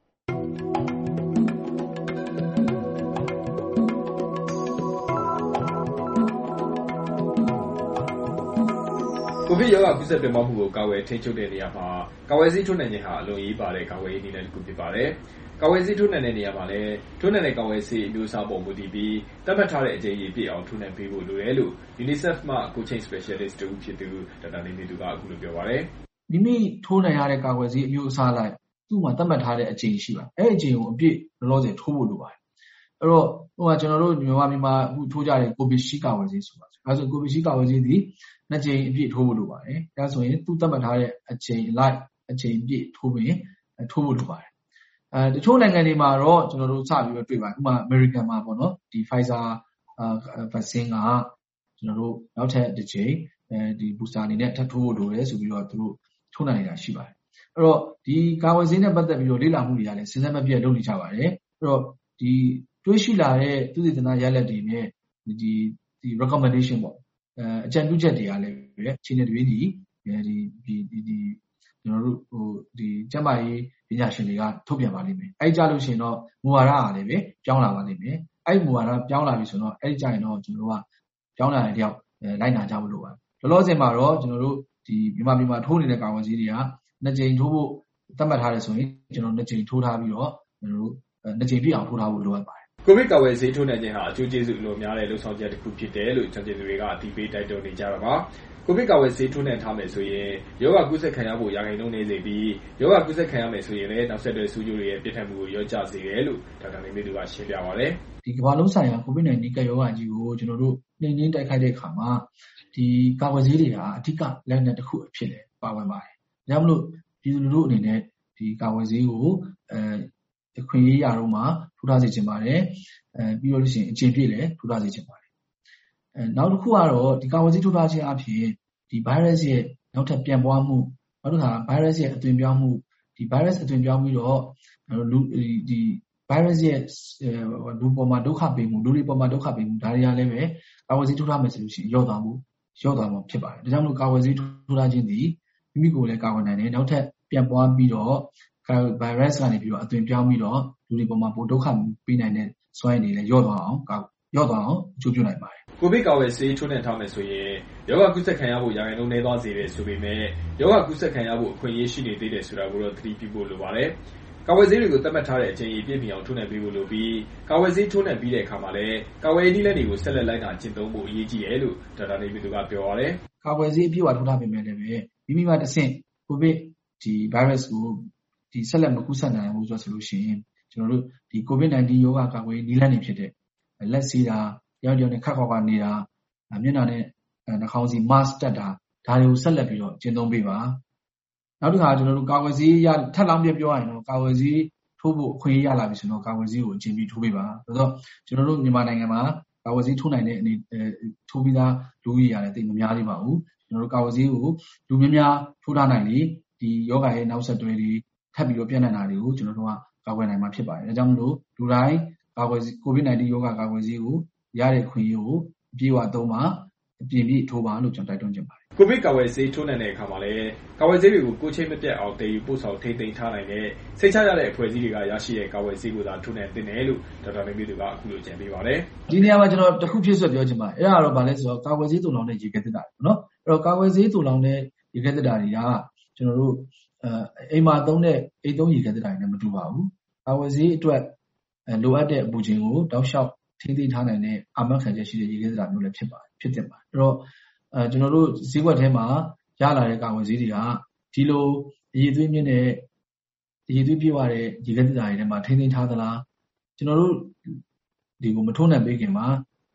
ကိုဗစ်ရောဂါကူးစက်ပြန့်ပွားမှုကိုကာကွယ်ထိန်းချုပ်တဲ့နေရာမှာကာကွယ်ဆေးထိုးနှံခြင်းဟာအလွန်အရေးပါတဲ့ကာကွယ်ရေးနည်းလမ်းတစ်ခုဖြစ်ပါတယ်။ကာကွယ်ဆေးထိုးနှံတဲ့နေရာမှာလည်းထိုးနှံတဲ့ကာကွယ်ဆေးအမျိုးအစားပေါ်မူတည်ပြီးသတ်မှတ်ထားတဲ့အကြိမ်ရေပြည့်အောင်ထိုးနှံပေးဖို့လိုတယ်လို့ UNICEF မှ Coaching Specialist တူဖြစ်သူဒေါက်တာနေမီသူကအခုလိုပြောပါတယ်။မိမိထိုးနှံရတဲ့ကာကွယ်ဆေးအမျိုးအစားလိုက်သူ့မှာသတ်မှတ်ထားတဲ့အကြိမ်ရှိပါအဲ့ဒီအကြိမ်ကိုအပြည့်လောလောဆယ်ထိုးဖို့လိုပါတယ်။အဲ့တော့ဟိုကကျွန်တော်တို့မြန်မာပြည်မှာအခုထိုးကြတဲ့ကိုဗစ်ရှိကာကွယ်ဆေးဆိုပါဆို။အဲဆိုကိုဗစ်ရှိကာကွယ်ဆေးဒီနှစ်ကြိမ်အပြည့်ထိုးဖို့လိုပါတယ်။ဒါဆိုရင်သူ့သတ်မှတ်ထားတဲ့အကြိမ်လိုက်အကြိမ်ပြည့်ထိုးပြီးထိုးဖို့လိုပါတယ်။အဲတချို့နိုင်ငံတွေမှာတော့ကျွန်တော်တို့စပြီးတော့တွေ့ပါတယ်။ဥပမာ American မှာပေါ့နော်ဒီ Pfizer vaccine ကကျွန်တော်တို့နောက်ထပ်တစ်ကြိမ်အဲဒီ booster အနေနဲ့ထပ်ထိုးဖို့လိုတယ်ဆိုပြီးတော့သူတို့ထိုးနိုင်နေတာရှိပါတယ်။အဲ့တော့ဒီကာကွယ်ဆေးနဲ့ပတ်သက်ပြီးတော့လေ့လာမှုတွေကလည်းစဉ်ဆက်မပြတ်လုပ်နေကြပါတယ်။အဲ့တော့ဒီတွေးရှိလာတဲ့သုတေသနရလဒ်တွေနဲ့ဒီဒီ recommendation ပေါ့အဲအကြံပြုချက်တွေကလည်းပဲအခြေအနေတွေဒီဒီဒီဒီကျွန်တော်တို့ဟိုဒီကျန်းမာရေးပညာရှင်တွေကထုတ်ပြန်ပါလိမ့်မယ်အဲ့ကြလို့ရှိရင်တော့မူဝါဒအားလည်းပဲပြောင်းလာပါလိမ့်မယ်အဲ့မူဝါဒပြောင်းလာပြီဆိုတော့အဲ့ကြရင်တော့ကျွန်တော်တို့ကပြောင်းလာတဲ့တယောက်လိုက်နာကြမလို့ပါလောလောဆယ်မှာတော့ကျွန်တော်တို့ဒီမြန်မာပြည်မှာထိုးနေတဲ့ကာကွယ်ဆေးတွေကနှစ်ကြိမ်ထိုးဖို့သတ်မှတ်ထားတယ်ဆိုရင်ကျွန်တော်နှစ်ကြိမ်ထိုးထားပြီးတော့ကျွန်တော်တို့နှစ်ကြိမ်ပြည့်အောင်ထိုးထားဖို့လိုအပ်ပါတယ်ကိုဗစ်ကာကွယ်ဆေးထိုးနှံခြင်းဟာအကျိုးကျေးဇူးအလွန်များတဲ့လှုပ်ဆောင်ချက်တစ်ခုဖြစ်တယ်လို့ကျွမ်းကျင်သူတွေကအသိပေးတိုက်တွန်းနေကြတာပါကိုဗစ်ကာကွယ်ဆေးထိုးနှံထားမယ်ဆိုရင်ရောဂါကူးစက်ခံရဖို့ရာခိုင်နှုန်းနေစေပြီးရောဂါကူးစက်ခံရမယ်ဆိုရင်လည်းနောက်ဆက်တွဲဆိုးကျိုးတွေရဲ့ပြည့်ထန်မှုကိုရောကျစေတယ်လို့ဒေါက်တာနေမီသူကရှင်းပြပါတယ်ဒီကမ္ဘာလုံးဆိုင်ရာကိုဗစ် nineteen ကပ်ရောဂါကြီးကိုကျွန်တော်တို့နှိမ်နင်းတိုက်ခိုက်တဲ့အခါမှာဒီကာကွယ်ဆေးတွေဟာအဓိကလက်နက်တစ်ခုအဖြစ်လည်းပါဝင်ပါတယ်။ဒါကြောင့်မလို့ပြည်သူလူထုအနေနဲ့ဒီကာကွယ်ဆေးကိုအဲခွင့်ရေးရတော့မှထိုးထားစေချင်ပါတယ်။အဲပြီးတော့လို့ရှိရင်အခြေပြည့်လည်းထိုးထားစေချင်ပါတယ်။အဲနောက်တစ်ခုကတော့ဒီကာကွယ်ဆေးထိုးထားခြင်းအပြင်ဒီ virus ရဲ့နောက်ထပ်ပြန်ပွားမှုနောက်တစ်ခါ virus ရဲ့အသွင်ပြောင်းမှုဒီ virus အသွင်ပြောင်းပြီးတော့လူဒီ virus ရဲ့လူပေါ်မှာဒုက္ခပေးမှုလူတွေပေါ်မှာဒုက္ခပေးမှုဒါတွေကလည်းပဲကာကွယ်ဆေးထိုးထားမယ်ဆိုလို့ရှိရင်ရော့သွားမှုရော့သွားမှာဖြစ်ပါတယ်။ဒါကြောင့်မလို့ကာကွယ်ဆေးထိုးထားခြင်းဒီမိမိကိုယ်လည်းကာကွယ်နိုင်တယ်နောက်ထပ်ပြန်ပွားပြီးတော့ virus ကနေပြီးတော့အသွင်ပြောင်းပြီးတော့လူတွေပေါ်မှာပိုဒုက္ခပေးနိုင်တဲ့စွမ်းရည်တွေလည်းရော့သွားအောင်ရော့သွားအောင်အကျိုးပြုနိုင်ပါတယ်ကိုဗစ်ကာကွယ်ဆေးထိုးနှံထားမယ်ဆိုရင်ရောဂါကူးစက်ခံရဖို့ရာခိုင်နှုန်းနည်းသွားစေတယ်ဆိုပေမဲ့ရောဂါကူးစက်ခံရဖို့အခွင့်အရေးရှိနေသေးတယ်ဆိုတာကိုတော့သတိပြုဖို့လိုပါတယ်ကာကွယ်ဆေးတွေကိုသတ်မှတ်ထားတဲ့အချိန်အပြည့်မီအောင်ထိုးနှံပေးဖို့လိုပြီးကာကွယ်ဆေးထိုးနှံပြီးတဲ့အခါမှာလည်းကာကွယ်ရေးနည်းလမ်းတွေကိုဆက်လက်လိုက်နာကျင့်သုံးဖို့အရေးကြီးတယ်လို့ဒေါက်တာနေမီသူကပြောပါတယ်ကာကွယ်ဆေးအပြည့်အဝထိုးထားပေမဲ့လည်းမိမိမှာတဆင့်ကိုဗစ်ဒီ virus ကိုဒီဆက်လက်မကူးစက်နိုင်ဘူးဆိုလို့ရှိရင်ကျွန်တော်တို့ဒီ COVID nineteen ရောဂါကာကွယ်ရေးနည်းလမ်းတွေဖြစ်တဲ့လက်ဆေးတာရောက်ကြောင်နဲ့ခက်ခေါက်ကနေနေတာမျက်နှာနဲ့နှာခေါင်းစီ mask တက်တာဒါတွေကိုဆက်လက်ပြီးတော့ကျင့်သုံးပေးပါနောက်တစ်ခါကျွန်တော်တို့ကာကွယ်ဆေးရထပ်လောင်းပြပြောရရင်တော့ကာကွယ်ဆေးထိုးထိုးဖို့အခွင့်အရေးရလာပြီဆိုတော့ကာကွယ်ဆေးကိုအချိန်ပြည့်ထိုးပေးပါဆိုတော့ကျွန်တော်တို့မြန်မာနိုင်ငံမှာကာကွယ်ဆေးထိုးနိုင်တဲ့အနေထိုးပြီးသားလူကြီးရတယ်တိတ်မများသေးပါဘူးကျွန်တော်တို့ကာကွယ်ဆေးကိုလူများများထိုးထားနိုင်လေဒီယောဂရဲ့နောက်ဆက်တွဲတွေထပ်ပြီးတော့ပြန့်နှံ့တာတွေကိုကျွန်တော်တို့ကကာကွယ်နိုင်မှာဖြစ်ပါတယ်ဒါကြောင့်မလို့လူတိုင်းကာကွယ်ကိုဗစ် nineteen ယောဂကာကွယ်ဆေးကိုရတဲ့ခွင့်ရေးကိုအပြည့်အဝသုံးပါအပြည့်ပြည့်ထိုးပါလို့ကျွန်တော်တိုက်တွန်းချင်ပါတယ်ကိုဗစ်ကာကွယ်ဆေးထိုးနှံတဲ့အခါမှာလည်းကာကွယ်ဆေးတွေကိုကိုချိန်မပြတ်အောင်တည်ယူပို့ဆောင်ထိန်းသိမ်းထားနိုင်တဲ့စိတ်ချရတဲ့အဖွဲ့အစည်းတွေကရရှိတဲ့ကာကွယ်ဆေးကိုသာထိုးနှံသင့်တယ်လို့ဒေါက်တာမင်းမျိုးသူကအခုလိုကြံပေးပါတယ်ဒီနေရာမှာကျွန်တော်တစ်ခုဖြစ်ဆွပြောချင်ပါတယ်အဲ့ဒါတော့ဗာလဲဆိုတော့ကာကွယ်ဆေးတုံလောင်းတဲ့ရေခဲသတ္တာနော်အဲ့တော့ကာကွယ်ဆေးတုံလောင်းတဲ့ရေခဲသတ္တာတွေကကျွန်တော်တို့အဲအိမ်မှာသုံးတဲ့အိမ်သုံးရေခဲသတ္တာတွေနဲ့မတူပါဘူးကာကွယ်ဆေးအတွက်လိုအပ်တဲ့အပူချိန်ကိုတောက်လျှောက်ထိန်းသိမ်းထားနိုင်တဲ့အာမခံချက်ရှိတဲ့ရေခဲသတ္တာမျိုးလည်းဖြစ်ပါတယ်ဖြစ်တင်ပါတယ်အဲ့တော့အဲကျွန်တော်တို့ဈေးကွက်ထဲမှာရလာတဲ့ကာကွယ်ဆေးတွေကဒီလိုအရည်အသွေးမြင့်တဲ့အရည်အသွေးပြည့်ဝတဲ့ရေခဲသတ္တာတွေထဲမှာထိန်းသိမ်းထားသလားကျွန်တော်တို့ဒီကိုမထိုးနှံပေးခင်မှာ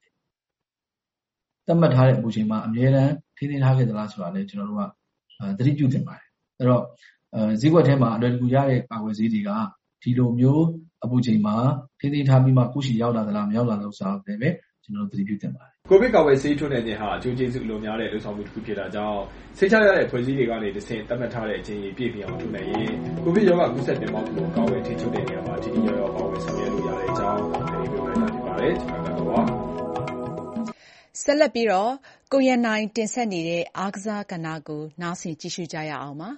သတ်မှတ်ထားတဲ့အပူချိန်မှာအမြဲတမ်းထိန်းသိမ်းထားခဲ့သလားဆိုတာလည်းကျွန်တော်တို့ကသတိပြုသင့်ပါတယ်အဲ့တော့အဲဈေးကွက်ထဲမှာအလွယ်တကူရတဲ့ကာကွယ်ဆေးတွေကဒီလိုမျိုးအပူချိန်မှာထိန်းသိမ်းထားပြီးမှကိုယ့်ရှိရောက်လာသလားမရောက်လာလို့ဆိုတာလည်းပဲကျွန်တော်တို့သတိပြုသင့်ပါတယ်ကိုဗစ်ကာကွယ်ဆေးထိုးနှံခြင်းဟာအကျိုးကျေးဇူးအလုံးများတဲ့လှုပ်ဆောင်မှုတစ်ခုဖြစ်တာကြောင့်စိတ်ချရတဲ့ဖွဲ့စည်းတွေကနေတစ်ဆင့်သတ်မှတ်ထားတဲ့အချိန်ကြီးပြည့်ပြည့်အောင်ထိုးနှံရင်ကိုဗစ်ရောဂါကူးစက်တင်ပေါက်ကိုကာကွယ်ထိန်းချုပ်တဲ့နေရာမှာထိထိရောက်ရောက်ပါဝင်ဆောင်ရွက်လို့ရတဲ့အကြောင်းဒီလိုပြောလိုက်တာဖြစ်ပါတယ်ကျွန်တော်ကတော့ဆက်လက်ပြီးတော့ကိုရန်နိုင်တင်ဆက်နေတဲ့အားကစားကဏ္ဍကိုနားဆင်ကြည့်ရှုကြရအောင်ပါ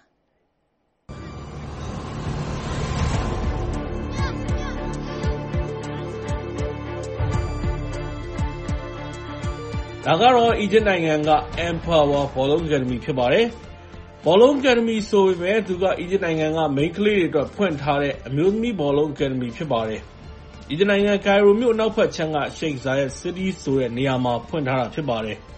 ဒါကတော့အီဂျစ်နိုင်ငံက Empower ဘောလုံးအကယ်ဒမီဖြစ်ပါတယ်။ဘောလုံးအကယ်ဒမီဆိုပေမဲ့သူကအီဂျစ်နိုင်ငံကမိန်းကလေးတွေအတွက်ဖွင့်ထားတဲ့အမျိုးသမီးဘောလုံးအကယ်ဒမီဖြစ်ပါတယ်။အီဂျစ်နိုင်ငံကိုင်ရိုမြို့နောက်ဘက်ခြမ်းက Sheikh Zayed City ဆိုတဲ့နေရာမှာဖွင့်ထားတာဖြစ်ပါတယ်။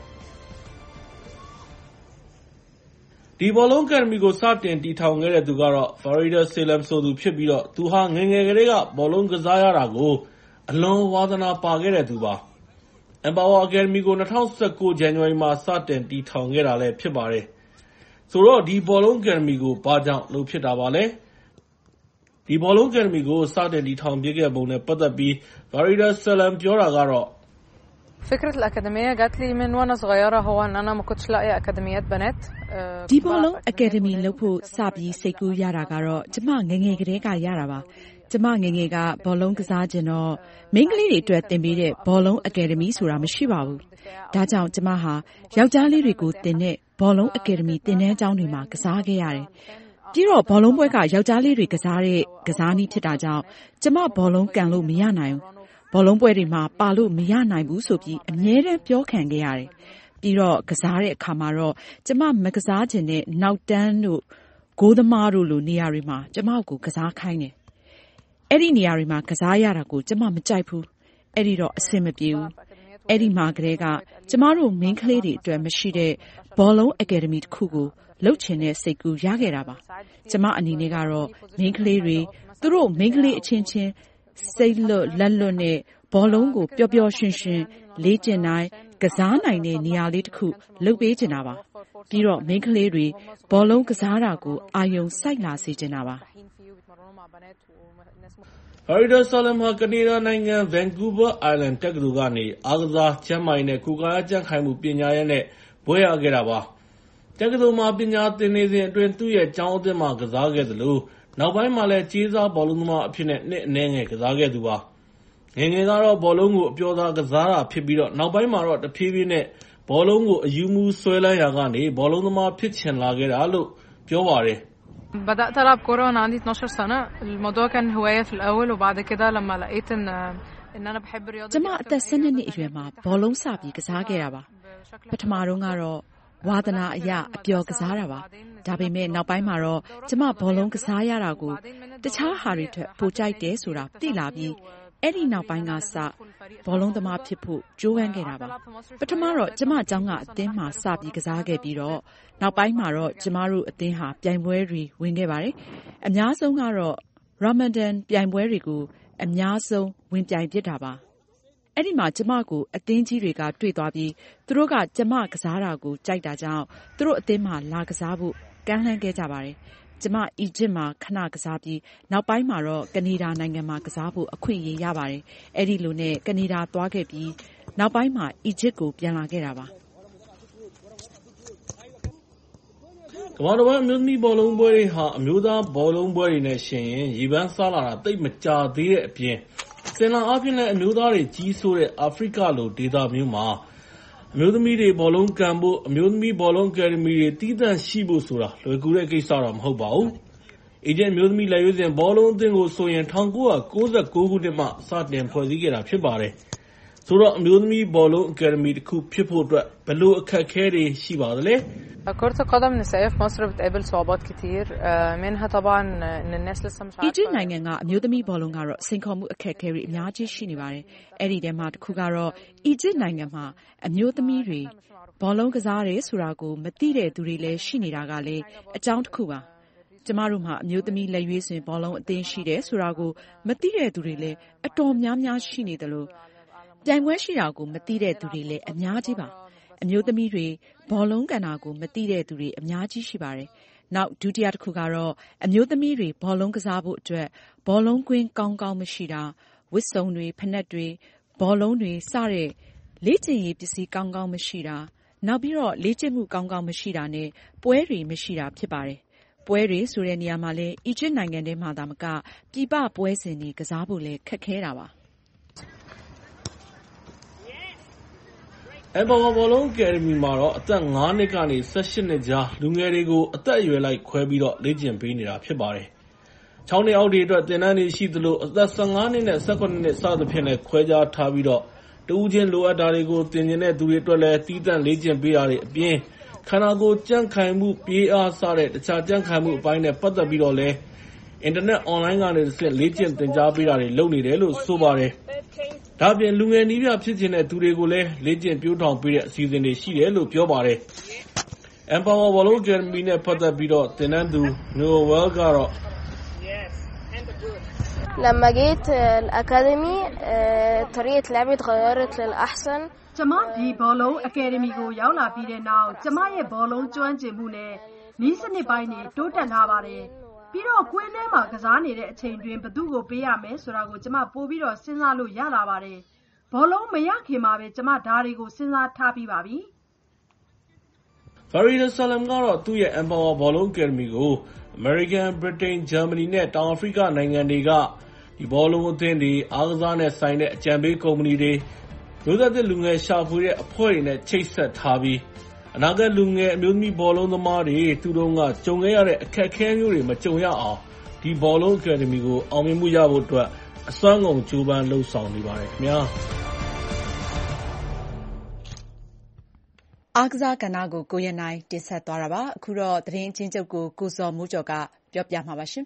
ဒီဘောလုံးအကယ်ဒမီကိုစတင်တည်ထောင်ခဲ့တဲ့သူကတော့ Farida Salem ဆိုသူဖြစ်ပြီးတော့သူဟာငယ်ငယ်ကလေးကဘောလုံးကစားရတာကိုအလွန်ဝါသနာပါခဲ့တဲ့သူပါ။ Empower Academy ကို၂၀၁၉ ဇန်နဝါရီမှာစတင်တည်ထောင်ခဲ့တာလည်းဖြစ်ပါတယ်။ဆိုတော့ဒီဘောလုံး Academy ကိုဘာကြောင့်လုပ်ဖြစ်တာပါလဲ။ဒီဘောလုံး Academy ကိုစတင်တည်ထောင်ဖြစ်ခဲ့ပုံနဲ့ပတ်သက်ပြီး Farida Salem ပြောတာကတော့ فكرة الأكاديمية جات لي من وأنا صغيرة هو إن أنا ما كنتش لاقية أكاديميات بنات ဒီဘောလုံး Academy လုပ်ဖို့စပြီးစိတ်ကူးရတာကတော့ကျမငယ်ငယ်ကတည်းကရတာပါကျမငယ်ငယ်ကဘောလုံးကစားခြင်းတော့မိန်းကလေးတွေအတွက်သင်ပေးတဲ့ဘောလုံးအကယ်ဒမီဆိုတာမရှိပါဘူး။ဒါကြောင့်ကျမဟာယောက်ျားလေးတွေကိုသင်တဲ့ဘောလုံးအကယ်ဒမီသင်တန်းကျောင်းတွေမှာကစားခဲ့ရတယ်။ပြီးတော့ဘောလုံးပွဲကယောက်ျားလေးတွေကစားတဲ့ကစားနည်းဖြစ်တာကြောင့်ကျမဘောလုံးကန်လို့မရနိုင်ဘူး။ဘောလုံးပွဲတွေမှာပါလို့မရနိုင်ဘူးဆိုပြီးအမြဲတမ်းပြောခံခဲ့ရတယ်။ပြီးတော့ကစားတဲ့အခါမှာတော့ကျမမကစားခြင်းနဲ့နောက်တန်းတို့ဂိုးသမားတို့လိုနေရာတွေမှာကျမကိုကစားခိုင်းတယ်အဲ့ဒီနေရာတွေမှာကစားရတာကိုကျမမကြိုက်ဘူးအဲ့ဒီတော့အဆင်မပြေဘူးအဲ့ဒီမှာကလေးကကျမတို့မိန်းကလေးတွေအတွက်မရှိတဲ့ဘောလုံးအကယ်ဒမီတစ်ခုကိုလှုပ်ချင်တဲ့စိတ်ကူးရခဲ့တာပါကျမအနေနဲ့ကတော့မိန်းကလေးတွေသူတို့မိန်းကလေးအချင်းချင်းစိတ်လွတ်လက်လွတ်နဲ့ဘောလုံးကိုပျော်ပျော်ရွှင်ရွှင်လေ့ကျင့်နိုင်ကစားနိုင်တဲ့နေရာလေးတစ်ခုလုပ်ပေးချင်တာပါပြီးတော့မိန်းကလေးတွေဘောလုံးကစားတာကိုအာရုံစိုက်လာစေချင်တာပါ Farida Salem ဟာကနေဒါနိုင်ငံ Vancouver Island တက္ကသိုလ်ကနေအားကစားကျန်းမာရေးနဲ့ကိုယ်ကာယကြံ့ခိုင်မှုပညာရပ်နဲ့ဘွဲ့ရခဲ့တာပါ။တက္ကသိုလ်မှာပညာသင်နေစဉ်အတွင်းသူ့ရဲ့ကျောင်းအသင်းမှာကစားခဲ့သလိုနောက်ပိုင်းမှာလည်းကြေးစားဘောလုံးသမားအဖြစ်နဲ့နှစ်အနည်းငယ်ကစားခဲ့သူပါ။ငယ်ငယ်ကတော့ဘောလုံးကိုအပျော်သာကစားတာဖြစ်ပြီးတော့နောက်ပိုင်းမှာတော့တဖြည်းဖြည်းနဲ့ဘောလုံးကိုအယူမူဆွဲလန်းရာကနေဘောလုံးသမားဖြစ်ချင်လာခဲ့တာလို့ပြောပါတယ်။ بدأت ألعب كورة وأنا عندي اثناشر سنة الموضوع كان هواية في الأول وبعد كده لما لقيت إن إن أنا بحب الرياضة ကျမအသက်၁၂နှစ်အရွယ်မှာဘောလုံးစပြီးကစားခဲ့တာပါပထမတော့ကတော့ဝါသနာအရအပျော်ကစားတာပါဒါပေမဲ့နောက်ပိုင်းမှာတော့ကျမဘောလုံးကစားရတာကိုတခြားဟာတွေထက်ပိုကြိုက်တယ်ဆိုတာသိလာပြီးအဲ့ဒီနောက်ပိုင်းကစဘောလုံးသမားဖြစ်ဖို့ကြိုးပမ်းခဲ့တာပါပထမတော့ကျမအကြောင်းကအသင်းမှာစပြီးကစားခဲ့ပြီးတော့နောက်ပိုင်းမှာတော့ကျမတို့အသင်းဟာပြိုင်ပွဲတွေဝင်ခဲ့ပါတယ်အများဆုံးကတော့ Ramadan ပြိုင်ပွဲတွေကိုအများဆုံးဝင်ပြိုင်ဖြစ်တာပါအဲ့ဒီမှာကျမကိုအသင်းကြီးတွေကတွေ့သွားပြီးသူတို့ကကျမကစားတာကိုကြိုက်တာကြောင့်သူတို့အသင်းမှာလာကစားဖို့ကမ်းလှမ်းခဲ့ကြပါတယ်ကျမအီဂျစ်မှာခဏကစားပြီးနောက်ပိုင်းမှာတော့ကနေဒါနိုင်ငံမှာကစားဖို့အခွင့်အရေးရပါတယ်။အဲဒီလိုနဲ့ကနေဒါသွားခဲ့ပြီးနောက်ပိုင်းမှာအီဂျစ်ကိုပြန်လာခဲ့တာပါ။ကမ္ဘာတစ်ဝန်းအမျိုးသမီးဘောလုံးပွဲတွေဟာအမျိုးသားဘောလုံးပွဲတွေနဲ့ယှဉ်ရင်ရေပန်းစားလာတာသိပ်မကြာသေးတဲ့အပြင်စင်လာအားဖြင့်လည်းအမျိုးသားတွေကြီးစိုးတဲ့အာဖရိကလိုဒေသမျိုးမှာအမျိုးသမီးတွေဘောလုံးကန်ဖို့အမျိုးသမီးဘောလုံးအကယ်ဒမီတွေတည်တံ့ရှိဖို့ဆိုတာလွယ်ကူတဲ့ကိစ္စတော့မဟုတ်ပါဘူး။အီဂျစ်အမျိုးသမီးလက်ရွေးစင်ဘောလုံးအသင်းကိုဆိုရင်၁၉၉၉ ခုနှစ်မှစတင်ဖွဲ့စည်းခဲ့တာဖြစ်ပါတယ်။ဆိုတော့အမျိုးသမီးဘောလုံးအကယ်ဒမီတစ်ခုဖြစ်ဖို့အတွက်ဘယ်လိုအခက်အခဲတွေရှိပါသလဲ။ كرة القدم النسائية في مصر بتقابل صعوبات كتير منها طبعا إن الناس لسه مش عارفة အီဂျစ်နိုင်ငံကအမျိုးသမီးဘောလုံးကတော့စိန်ခေါ်မှုအခက်အခဲတွေအများကြီးရှိနေပါတယ်။အဲ့ဒီထဲမှာတစ်ခုကတော့အီဂျစ်နိုင်ငံမှာအမျိုးသမီးတွေဘောလုံးကစားတယ်ဆိုတာကိုမသိတဲ့သူတွေလည်းရှိနေတာကလည်းအကြောင်းတစ်ခုပါ။ကျမတို့မှာအမျိုးသမီးလက်ရွေးစင်ဘောလုံးအသင်းရှိတယ်ဆိုတာကိုမသိတဲ့သူတွေလည်းအတော်များများရှိနေတယ်လို့ပြိုင်ပွဲရှိတာကိုမသိတဲ့သူတွေလည်းအများကြီးပါ။အမျိုးသမီးတွေဘောလုံးကန်တာကိုမသိတဲ့သူတွေအများကြီးရှိပါတယ်။နောက်ဒုတိယတစ်ခုကတော့အမျိုးသမီးတွေဘောလုံးကစားဖို့အတွက်ဘောလုံးကွင်းကောင်းကောင်းမရှိတာဝတ်စုံတွေဖနက်တွေဘောလုံးတွေစတဲ့လေ့ကျင့်ရေးပစ္စည်းကောင်းကောင်းမရှိတာနောက်ပြီးတော့လေ့ကျင့်မှုကောင်းကောင်းမရှိတာနဲ့ပွဲတွေမရှိတာဖြစ်ပါတယ်။ပွဲတွေဆိုတဲ့နေရာမှာလည်းအီဂျစ်နိုင်ငံထဲမှာသာမကပြည်ပပွဲစဉ်တွေကစားဖို့လည်းခက်ခဲတာပါ။အဘောဘောလုံးအကယ်ဒမီမှာတော့အသက်ငါးနှစ်ကနေ၁၈နှစ်ကြားလူငယ်တွေကိုအသက်အရွယ်လိုက်ခွဲပြီးတော့လေ့ကျင့်ပေးနေတာဖြစ်ပါတယ်။၆နှစ်အောက်တွေအတွက်သင်တန်းတွေရှိသလိုအသက်၁၅နှစ်နဲ့၁၇နှစ်စသဖြင့်လည်းခွဲခြားထားပြီးတော့တဦးချင်းလိုအပ်တာတွေကိုသင်ကျင်တဲ့သူတွေအတွက်လည်းတည်တံ့လေ့ကျင့်ပေးတာတွေအပြင်ခန္ဓာကိုယ်ကြံ့ခိုင်မှုပြေးအားစတဲ့တခြားကြံ့ခိုင်မှုအပိုင်းနဲ့ပတ်သက်ပြီးတော့လည်းအင်တာနက်အွန်လိုင်းကနေတစ်ဆင့်လေ့ကျင့်သင်ကြားပေးတာတွေလုပ်နေတယ်လို့ဆိုပါတယ်။ဒါ့အပြင်လူငယ်နည်းပြဖြစ်ချင်တဲ့သူတွေကိုလည်းလေ့ကျင့်ပျိုးထောင်ပေးတဲ့အစီအစဉ်တွေရှိတယ်လို့ပြောပါတယ်။ Empower Bologna Academy နဲ့ပတ်သက်ပြီးတော့သင်တန်းသူ Noel ကတော့ لما جيت الأكاديمي طريقة لعبي اتغيرت للأحسن ကျမဒီဘောလုံးအကယ်ဒမီကိုရောက်လာပြီးတဲ့နောက်ကျမရဲ့ဘောလုံးကျွမ်းကျင်မှုနဲ့နည်းစနစ်ပိုင်းတွေတိုးတက်လာပါတယ်ပြီးတော့ကွင်းထဲမှာကစားနေတဲ့အချိန်တွင်ဘသူ့ကိုပေးရမယ်ဆိုတာကိုကျမပို့ပြီးတော့စဉ်းစားလို့ရလာပါတယ်ဘောလုံးမရခင်မှာပဲကျမဓာတ်တွေကိုစဉ်းစားထားပြီးပါပြီ Farida Salam ကတော့သူ့ရဲ့ Empower Bologna Academy ကို American, Britain, Germany နဲ့တောင်အာဖရိကနိုင်ငံတွေကဒီဘောလုံးအသင်းတွေအားကစားနဲ့ဆိုင်တဲ့အကြံပေးကုမ္ပဏီတွေမျိုးဆက်သစ်လူငယ်ရှာဖွေတဲ့အဖွဲ့တွေနဲ့ချိတ်ဆက်ထားပြီးအနာဂတ်လူငယ်အမျိုးသမီးဘောလုံးသမားတွေသူတို့ကကြုံခဲ့ရတဲ့အခက်အခဲမျိုးတွေမကြုံရအောင်ဒီဘောလုံးအကယ်ဒမီကိုအောင်မြင်မှုရဖို့အတွက်အစွမ်းကုန်ကြိုးပမ်းလှုပ်ဆောင်နေပါတယ်ခင်ဗျာအားကစားကဏ္ဍကိုကိုရနိုင်တင်ဆက်သွားတာပါအခုတော့သတင်းအချင်းချုပ်ကိုကိုစော်မိုးကျော်ကပြောပြမှာပါရှင်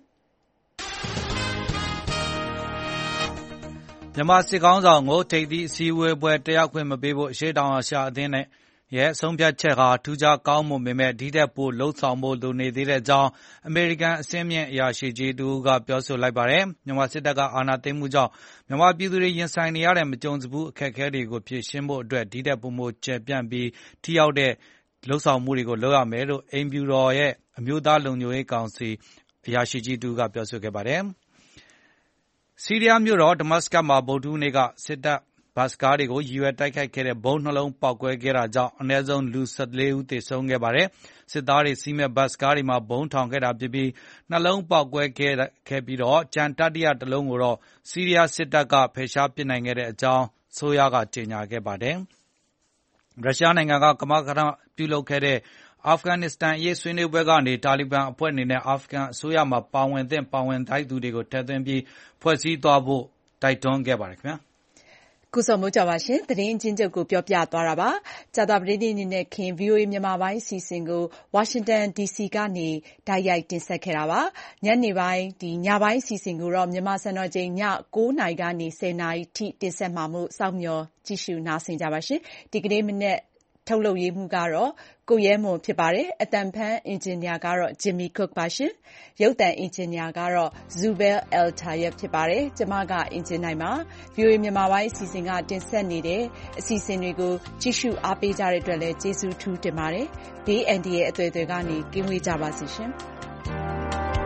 မြန်မာစစ်ကောင်းဆောင်ကိုထိပ်သီးအစည်းအဝေးပွဲတက်ရောက်ခွင့်မပေးဖို့အရှေ့တောင်အာရှအသင်းနဲ့ရဲ့ဆုံးဖြတ်ချက်ဟာထူးခြားကောင်းမွန်ပေမဲ့ဒီထက်ပိုလှုပ်ဆောင်ဖို့လိုနေသေးတဲ့အကြောင်းအမေရိကန်အဆင့်မြင့်အရာရှိကြီးတူကပြောဆိုလိုက်ပါတယ်မြန်မာစစ်တပ်ကအာဏာသိမ်းမှုကြောင့်မြန်မာပြည်သူတွေရင်ဆိုင်နေရတဲ့မကြုံစဘူးအခက်အခဲတွေကိုဖြေရှင်းဖို့အတွက်ဒီထက်ပိုမိုကျယ်ပြန့်ပြီးထိရောက်တဲ့လှုပ်ဆောင်မှုတွေကိုလုပ်ရမယ်လို့အိမ်ဖြူတော်ရဲ့အမျိုးသားလုံခြုံရေးကောင်စီအရာရှိကြီးတူကပြောဆိုခဲ့ပါတယ်ဆီးရီးယားမြို့တော်ဒမတ်စကတ်မှာဗုဒ္ဓဟူးနေ့ကစစ်တပ်ဘတ်စကားတွေကိုရည်ရွယ်တိုက်ခိုက်ခဲ့တဲ့ဘုံနှလုံးပေါက်ကွဲခဲ့တာကြောင့်အနည်းဆုံးလူ၁၄ဦးသေဆုံးခဲ့ပါတယ်။စစ်သားတွေစီးမဲ့ဘတ်စကားတွေမှာဘုံထောင်ခဲ့တာဖြစ်ပြီးနှလုံးပေါက်ကွဲခဲ့ခဲ့ပြီးတော့ကြံတတိယတစ်လုံးကိုတော့ဆီးရီးယားစစ်တပ်ကဖယ်ရှားပစ်နိုင်ခဲ့တဲ့အကြောင်းဆိုရကကြေညာခဲ့ပါတယ်။ရုရှားနိုင်ငံကကမကထပြုလုပ်ခဲ့တဲ့အာဖဂန်နစ္စတန်အရေးဆွေးနွေးပွဲကနေတာလီဘန်အဖွဲ့အနေနဲ့အာဖဂန်အစိုးရမှာပါဝင်သင့်ပါဝင်ထိုက်သူတွေကိုထည့်သွင်းပြီးဖွဲ့စည်းသွားဖို့တိုက်တွန်းခဲ့ပါတယ်ခင်ဗျာကိုစောမိုးကြပါရှင်သတင်းအချင်းချုပ်ကိုပြောပြသွားတာပါကြာသပတေးနေ့နဲ့ခင် ဗီအိုအေ မြန်မာပိုင်းအစီအစဉ်ကိုဝါရှင်တန် ဒီစီ ကနေတိုက်ရိုက်တင်ဆက်ခဲ့တာပါညနေပိုင်းဒီညပိုင်းအစီအစဉ်ကိုတော့မြန်မာစံတော်ချိန်ည၉နာရီကနေ၁၀နာရီထိတင်ဆက်မှာမို့စောင့်မျှော်ကြည့်ရှုနားဆင်ကြပါရှင်ဒီကနေ့မနေ့ထုတ်လုပ်ရေးမှုကတော့ကိုရဲမွန်ဖြစ်ပါတယ်အတန်ဖန်အင်ဂျင်နီယာကတော့ Jimmy Cook ပါရှင်ရုပ်သံအင်ဂျင်နီယာကတော့ Zubel Altayeb ဖြစ်ပါတယ်ကျမကအင်ဂျင်နိုင်ပါ ဗီအိုအေ မြန်မာပိုင်းအစီအစဉ်ကတင်ဆက်နေတဲ့အစီအစဉ်တွေကိုကြည့်ရှုအားပေးကြတဲ့အတွက်လည်းကျေးဇူးထူးတင်ပါတယ်ဘေးအန္တရာယ်အသွယ်သွယ်ကနေကင်းဝေးကြပါစေရှင်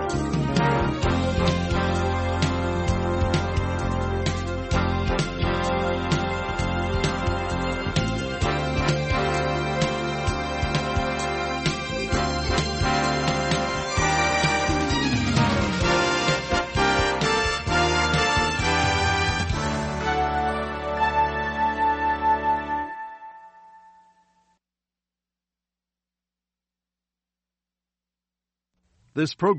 This program